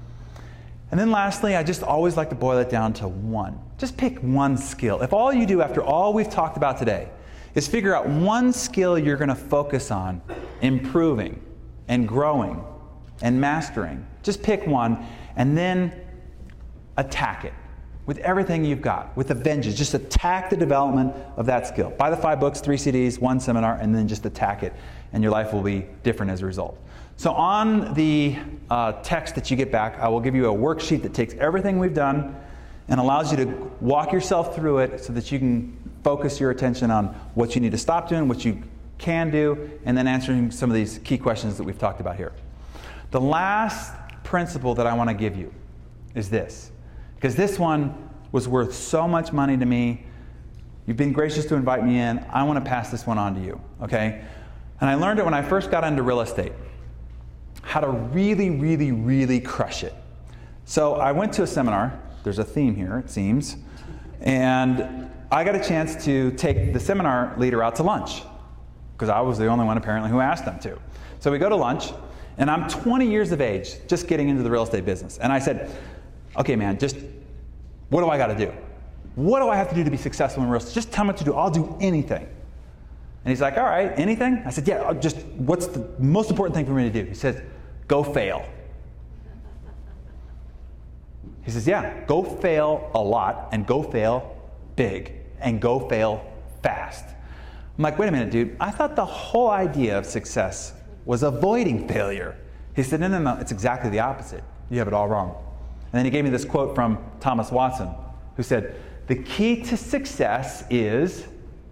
And then lastly, I just always like to boil it down to one. Just pick one skill. If all you do after all we've talked about today is figure out one skill you're going to focus on improving and growing and mastering, just pick one and then attack it with everything you've got, with a vengeance. Just attack the development of that skill. Buy the five books, three C Ds, one seminar, and then just attack it, and your life will be different as a result. So on the uh, text that you get back, I will give you a worksheet that takes everything we've done and allows you to walk yourself through it so that you can focus your attention on what you need to stop doing, what you can do, and then answering some of these key questions that we've talked about here. The last principle that I want to give you is this, because this one was worth so much money to me. You've been gracious to invite me in. I want to pass this one on to you, okay? And I learned it when I first got into real estate, how to really, really, really crush it. So I went to a seminar. There's a theme here, it seems. And I got a chance to take the seminar leader out to lunch, because I was the only one apparently who asked them to. So we go to lunch, and I'm twenty years of age, just getting into the real estate business. And I said, okay, man, just what do I got to do? What do I have to do to be successful in real estate? Just tell me what to do. I'll do anything. And he's like, all right, anything? I said, yeah, just what's the most important thing for me to do? He says, go fail. He says, yeah, go fail a lot, and go fail big, and go fail fast. I'm like, wait a minute, dude. I thought the whole idea of success was avoiding failure. He said, no, no, no, it's exactly the opposite. You have it all wrong. And then he gave me this quote from Thomas Watson, who said, the key to success is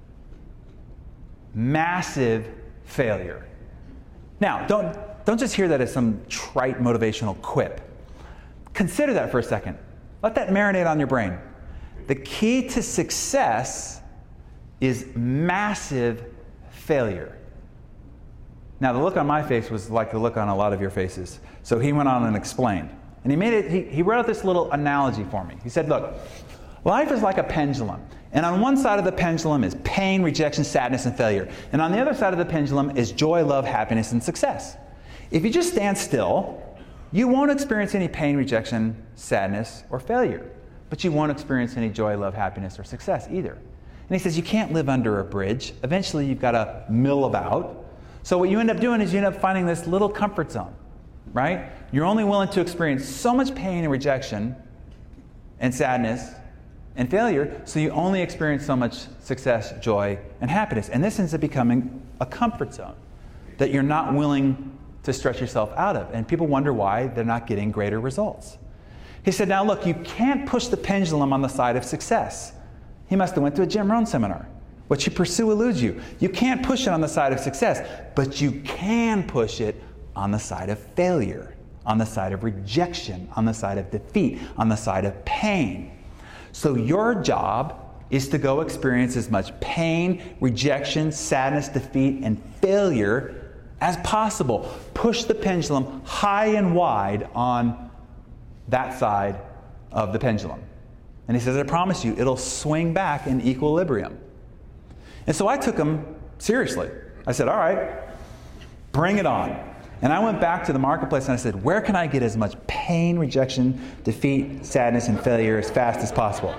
massive failure. Now, don't, don't just hear that as some trite motivational quip. Consider that for a second. Let that marinate on your brain. The key to success is massive failure. Now, the look on my face was like the look on a lot of your faces. So he went on and explained. And he made it, he, he wrote out this little analogy for me. He said, look, Life is like a pendulum. And on one side of the pendulum is pain, rejection, sadness, and failure. And on the other side of the pendulum is joy, love, happiness, and success. If you just stand still, you won't experience any pain, rejection, sadness, or failure. But you won't experience any joy, love, happiness, or success either. And he says you can't live under a bridge. Eventually you've got to mill about. So what you end up doing is you end up finding this little comfort zone, right? You're only willing to experience so much pain and rejection and sadness and failure, so you only experience so much success, joy, and happiness. And this ends up becoming a comfort zone that you're not willing to stretch yourself out of. And people wonder why they're not getting greater results. He said, now look, you can't push the pendulum on the side of success. He must have went to a Jim Rohn seminar. What you pursue eludes you. You can't push it on the side of success, but you can push it on the side of failure, on the side of rejection, on the side of defeat, on the side of pain. So your job is to go experience as much pain, rejection, sadness, defeat, and failure as possible. Push the pendulum high and wide on that side of the pendulum. And he says, I promise you, it'll swing back in equilibrium. And so I took him seriously. I said, all right, bring it on. And I went back to the marketplace and I said, where can I get as much pain, rejection, defeat, sadness, and failure as fast as possible?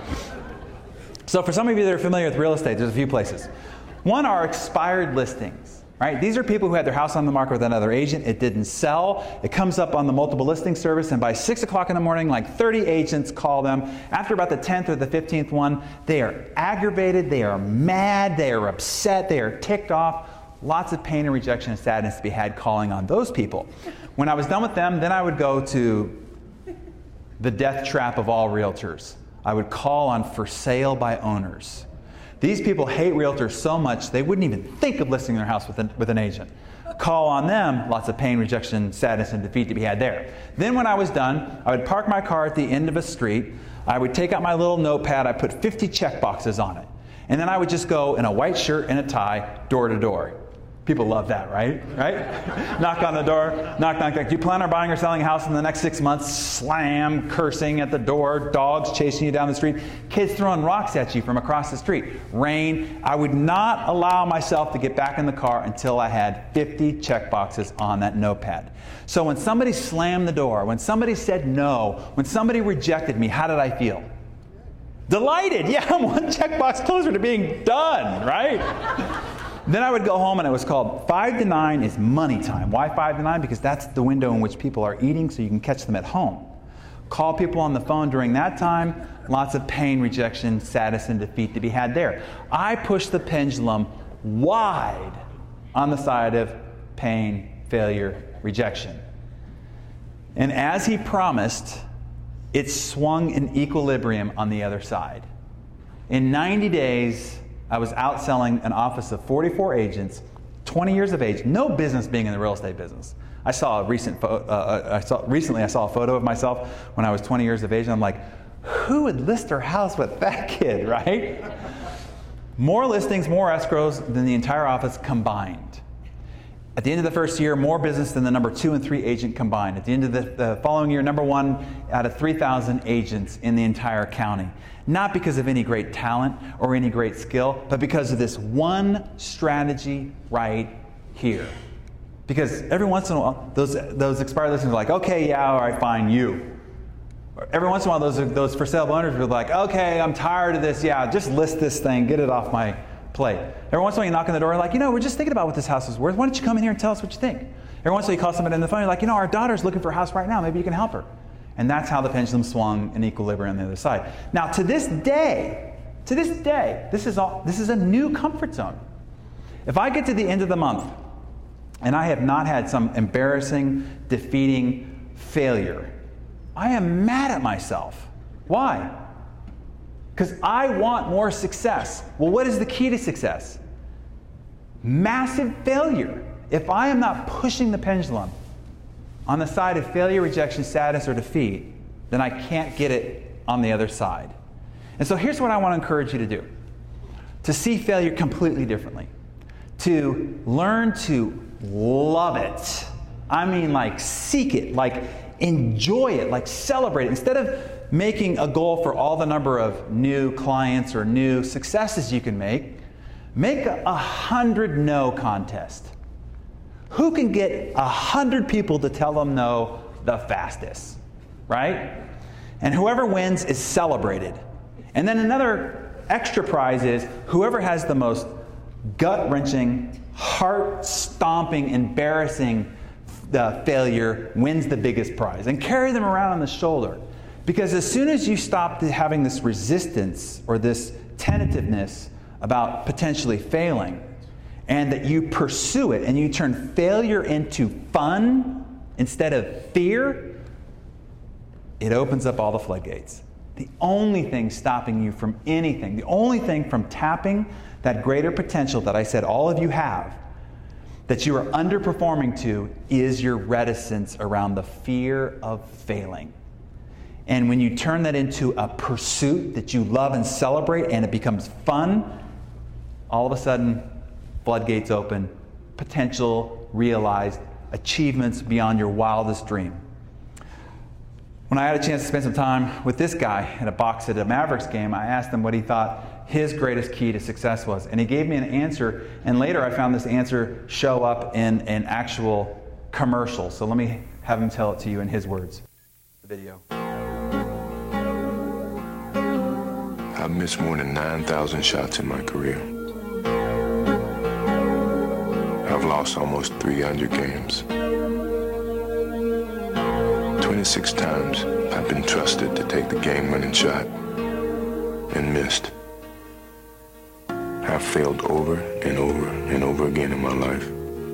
So for some of you that are familiar with real estate, there's a few places. One are expired listings. Right? These are people who had their house on the market with another agent. It didn't sell. It comes up on the multiple listing service, and by six o'clock in the morning, like thirty agents call them. After about the tenth or the fifteenth one, they are aggravated, they are mad, they are upset, they are ticked off. Lots of pain and rejection and sadness to be had calling on those people. When I was done with them, then I would go to the death trap of all realtors. I would call on for sale by owners. These people hate realtors so much they wouldn't even think of listing their house with an, with an agent. Call on them, lots of pain, rejection, sadness, and defeat to be had there. Then when I was done, I would park my car at the end of a street. I would take out my little notepad. I put fifty check boxes on it. And then I would just go in a white shirt and a tie, door to door. People love that, right? Right? Knock on the door, knock, knock, knock. Do you plan on buying or selling a house in the next six months? Slam, cursing at the door, dogs chasing you down the street, kids throwing rocks at you from across the street. Rain. I would not allow myself to get back in the car until I had fifty check boxes on that notepad. So when somebody slammed the door, when somebody said no, when somebody rejected me, how did I feel? Delighted. Yeah, I'm one checkbox closer to being done, right? Then I would go home and it was called five to nine is money time. Why five to nine? Because that's the window in which people are eating so you can catch them at home. Call people on the phone during that time. Lots of pain, rejection, sadness, and defeat to be had there. I pushed the pendulum wide on the side of pain, failure, rejection. And as he promised, it swung in equilibrium on the other side. In ninety days, I was out selling an office of forty-four agents, twenty years of age, no business being in the real estate business. I saw a recent pho- uh, I saw, recently I saw a photo of myself when I was twenty years of age, and I'm like, who would list their house with that kid, right? More listings, more escrows than the entire office combined. At the end of the first year, more business than the number two and three agent combined. At the end of the, the following year, number one out of three thousand agents in the entire county. Not because of any great talent or any great skill, but because of this one strategy right here. Because every once in a while, those, those expired listings are like, okay, yeah, all right, fine, you. Every once in a while, those, those for sale owners are like, okay, I'm tired of this, yeah, just list this thing, get it off my plate. Every once in a while you knock on the door, like, you know, we're just thinking about what this house is worth. Why don't you come in here and tell us what you think? Every once in a while you call somebody on the phone, you're like, you know, our daughter's looking for a house right now. Maybe you can help her. And that's how the pendulum swung in equilibrium on the other side. Now, to this day, to this day, this is all, this is a new comfort zone. If I get to the end of the month and I have not had some embarrassing, defeating failure, I am mad at myself. Why? Because I want more success. Well, what is the key to success? Massive failure. If I am not pushing the pendulum on the side of failure, rejection, sadness, or defeat, then I can't get it on the other side. And so here's what I want to encourage you to do. To see failure completely differently. To learn to love it. I mean, like, seek it. Like, enjoy it, like celebrate it. Instead of making a goal for all the number of new clients or new successes you can make, make a, a hundred no contest. Who can get a hundred people to tell them no the fastest, right? And whoever wins is celebrated. And then another extra prize is whoever has the most gut-wrenching, heart-stomping, embarrassing uh, failure wins the biggest prize. And carry them around on the shoulder. Because as soon as you stop having this resistance or this tentativeness about potentially failing, and that you pursue it and you turn failure into fun instead of fear, it opens up all the floodgates. The only thing stopping you from anything, the only thing from tapping that greater potential that I said all of you have, that you are underperforming to, is your reticence around the fear of failing. And when you turn that into a pursuit that you love and celebrate and it becomes fun, all of a sudden, floodgates open, potential realized, achievements beyond your wildest dream. When I had a chance to spend some time with this guy in a box at a Mavericks game, I asked him what he thought his greatest key to success was. And he gave me an answer, and later I found this answer show up in an actual commercial. So let me have him tell it to you in his words. The video. I've missed more than nine thousand shots in my career. I've lost almost three hundred games. twenty-six times I've been trusted to take the game-winning shot and missed. I've failed over and over and over again in my life.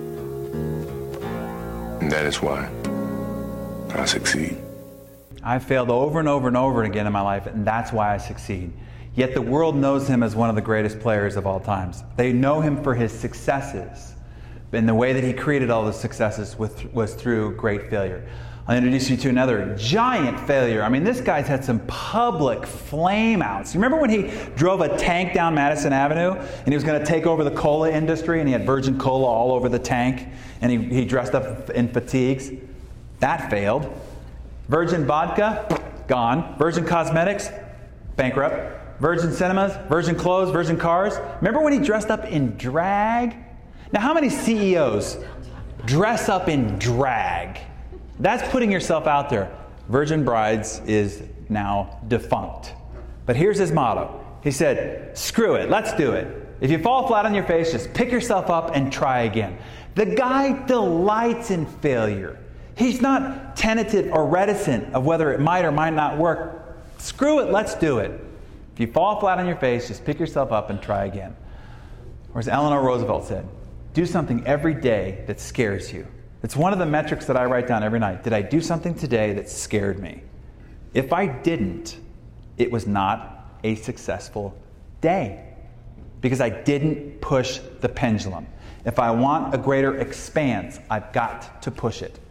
And that is why I succeed. I've failed over and over and over again in my life, and that's why I succeed. Yet the world knows him as one of the greatest players of all times. They know him for his successes. And the way that he created all those successes was through great failure. I'll introduce you to another giant failure. I mean, this guy's had some public flame-outs. You remember when he drove a tank down Madison Avenue and he was going to take over the cola industry and he had Virgin Cola all over the tank and he, he dressed up in fatigues? That failed. Virgin Vodka, gone. Virgin Cosmetics, bankrupt. Virgin Cinemas, Virgin Clothes, Virgin Cars. Remember when he dressed up in drag? Now, how many C E Os dress up in drag? That's putting yourself out there. Virgin Brides is now defunct. But here's his motto. He said, screw it, let's do it. If you fall flat on your face, just pick yourself up and try again. The guy delights in failure. He's not tentative or reticent of whether it might or might not work. Screw it, let's do it. If you fall flat on your face, just pick yourself up and try again. Or as Eleanor Roosevelt said, do something every day that scares you. It's one of the metrics that I write down every night. Did I do something today that scared me? If I didn't, it was not a successful day because I didn't push the pendulum. If I want a greater expanse, I've got to push it.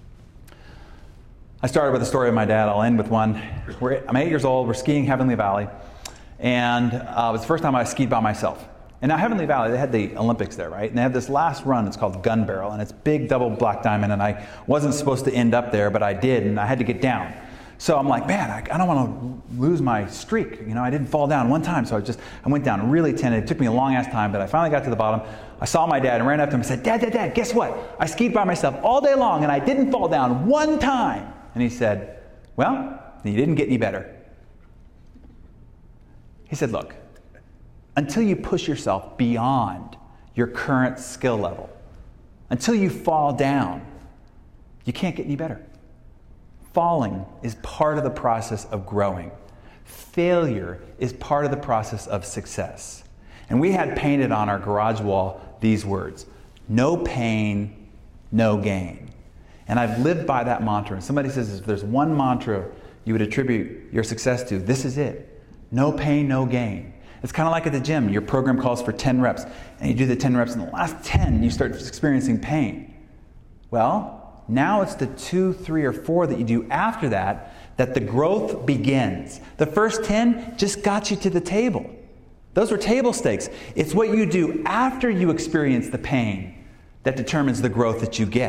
I started with a story of my dad. I'll end with one. We're, I'm eight years old. We're skiing Heavenly Valley. And uh, it was the first time I skied by myself. And now Heavenly Valley, they had the Olympics there, right? And they have this last run, it's called Gun Barrel, and it's big double black diamond, and I wasn't supposed to end up there, but I did, and I had to get down. So I'm like, man, I, I don't want to lose my streak. You know, I didn't fall down one time, so I just, I went down really tentative. It took me a long ass time, but I finally got to the bottom. I saw my dad and ran up to him and said, Dad, Dad, Dad, guess what? I skied by myself all day long, and I didn't fall down one time. And he said, well, you didn't get any better. He said, look, until you push yourself beyond your current skill level, until you fall down, you can't get any better. Falling is part of the process of growing. Failure is part of the process of success. And we had painted on our garage wall these words, no pain, no gain. And I've lived by that mantra. And somebody says if there's one mantra you would attribute your success to, this is it. No pain, no gain. It's kind of like at the gym. Your program calls for ten reps, and you do the ten reps, and the last ten, you start experiencing pain. Well, now it's the two, three, or four that you do after that that the growth begins. The first ten just got you to the table. Those were table stakes. It's what you do after you experience the pain that determines the growth that you get.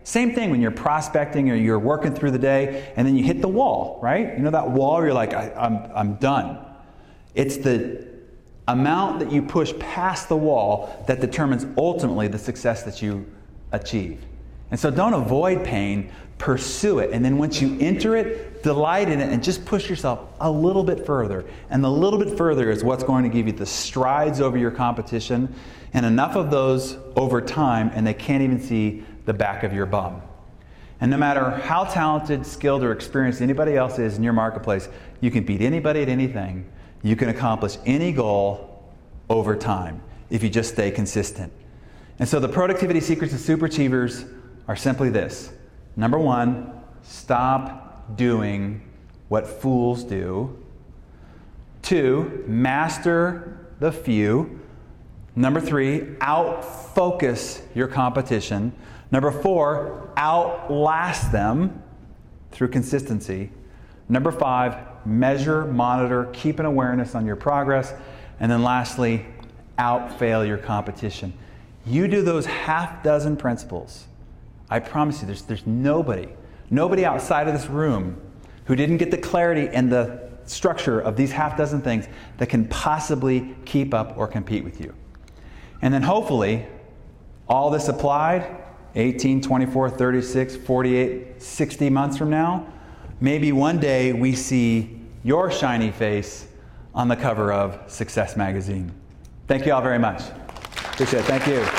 Same thing when you're prospecting or you're working through the day and then you hit the wall, right? You know that wall where you're like, I, I'm, I'm done. It's the amount that you push past the wall that determines ultimately the success that you achieve. And so don't avoid pain, pursue it. And then once you enter it, delight in it and just push yourself a little bit further. And the little bit further is what's going to give you the strides over your competition, and enough of those over time and they can't even see the back of your bum. And no matter how talented, skilled, or experienced anybody else is in your marketplace, you can beat anybody at anything. You can accomplish any goal over time if you just stay consistent. And so the productivity secrets of Superachievers are simply this. Number one, stop doing what fools do. Two, master the few. Number three, out-focus your competition. Number four, outlast them through consistency. Number five, measure, monitor, keep an awareness on your progress. And then lastly, out-fail your competition. You do those half dozen principles. I promise you, there's, there's nobody, nobody outside of this room who didn't get the clarity and the structure of these half dozen things that can possibly keep up or compete with you. And then hopefully, all this applied, eighteen, twenty-four, thirty-six, forty-eight, sixty months from now, maybe one day we see your shiny face on the cover of Success Magazine. Thank you all very much. Appreciate it. Thank you.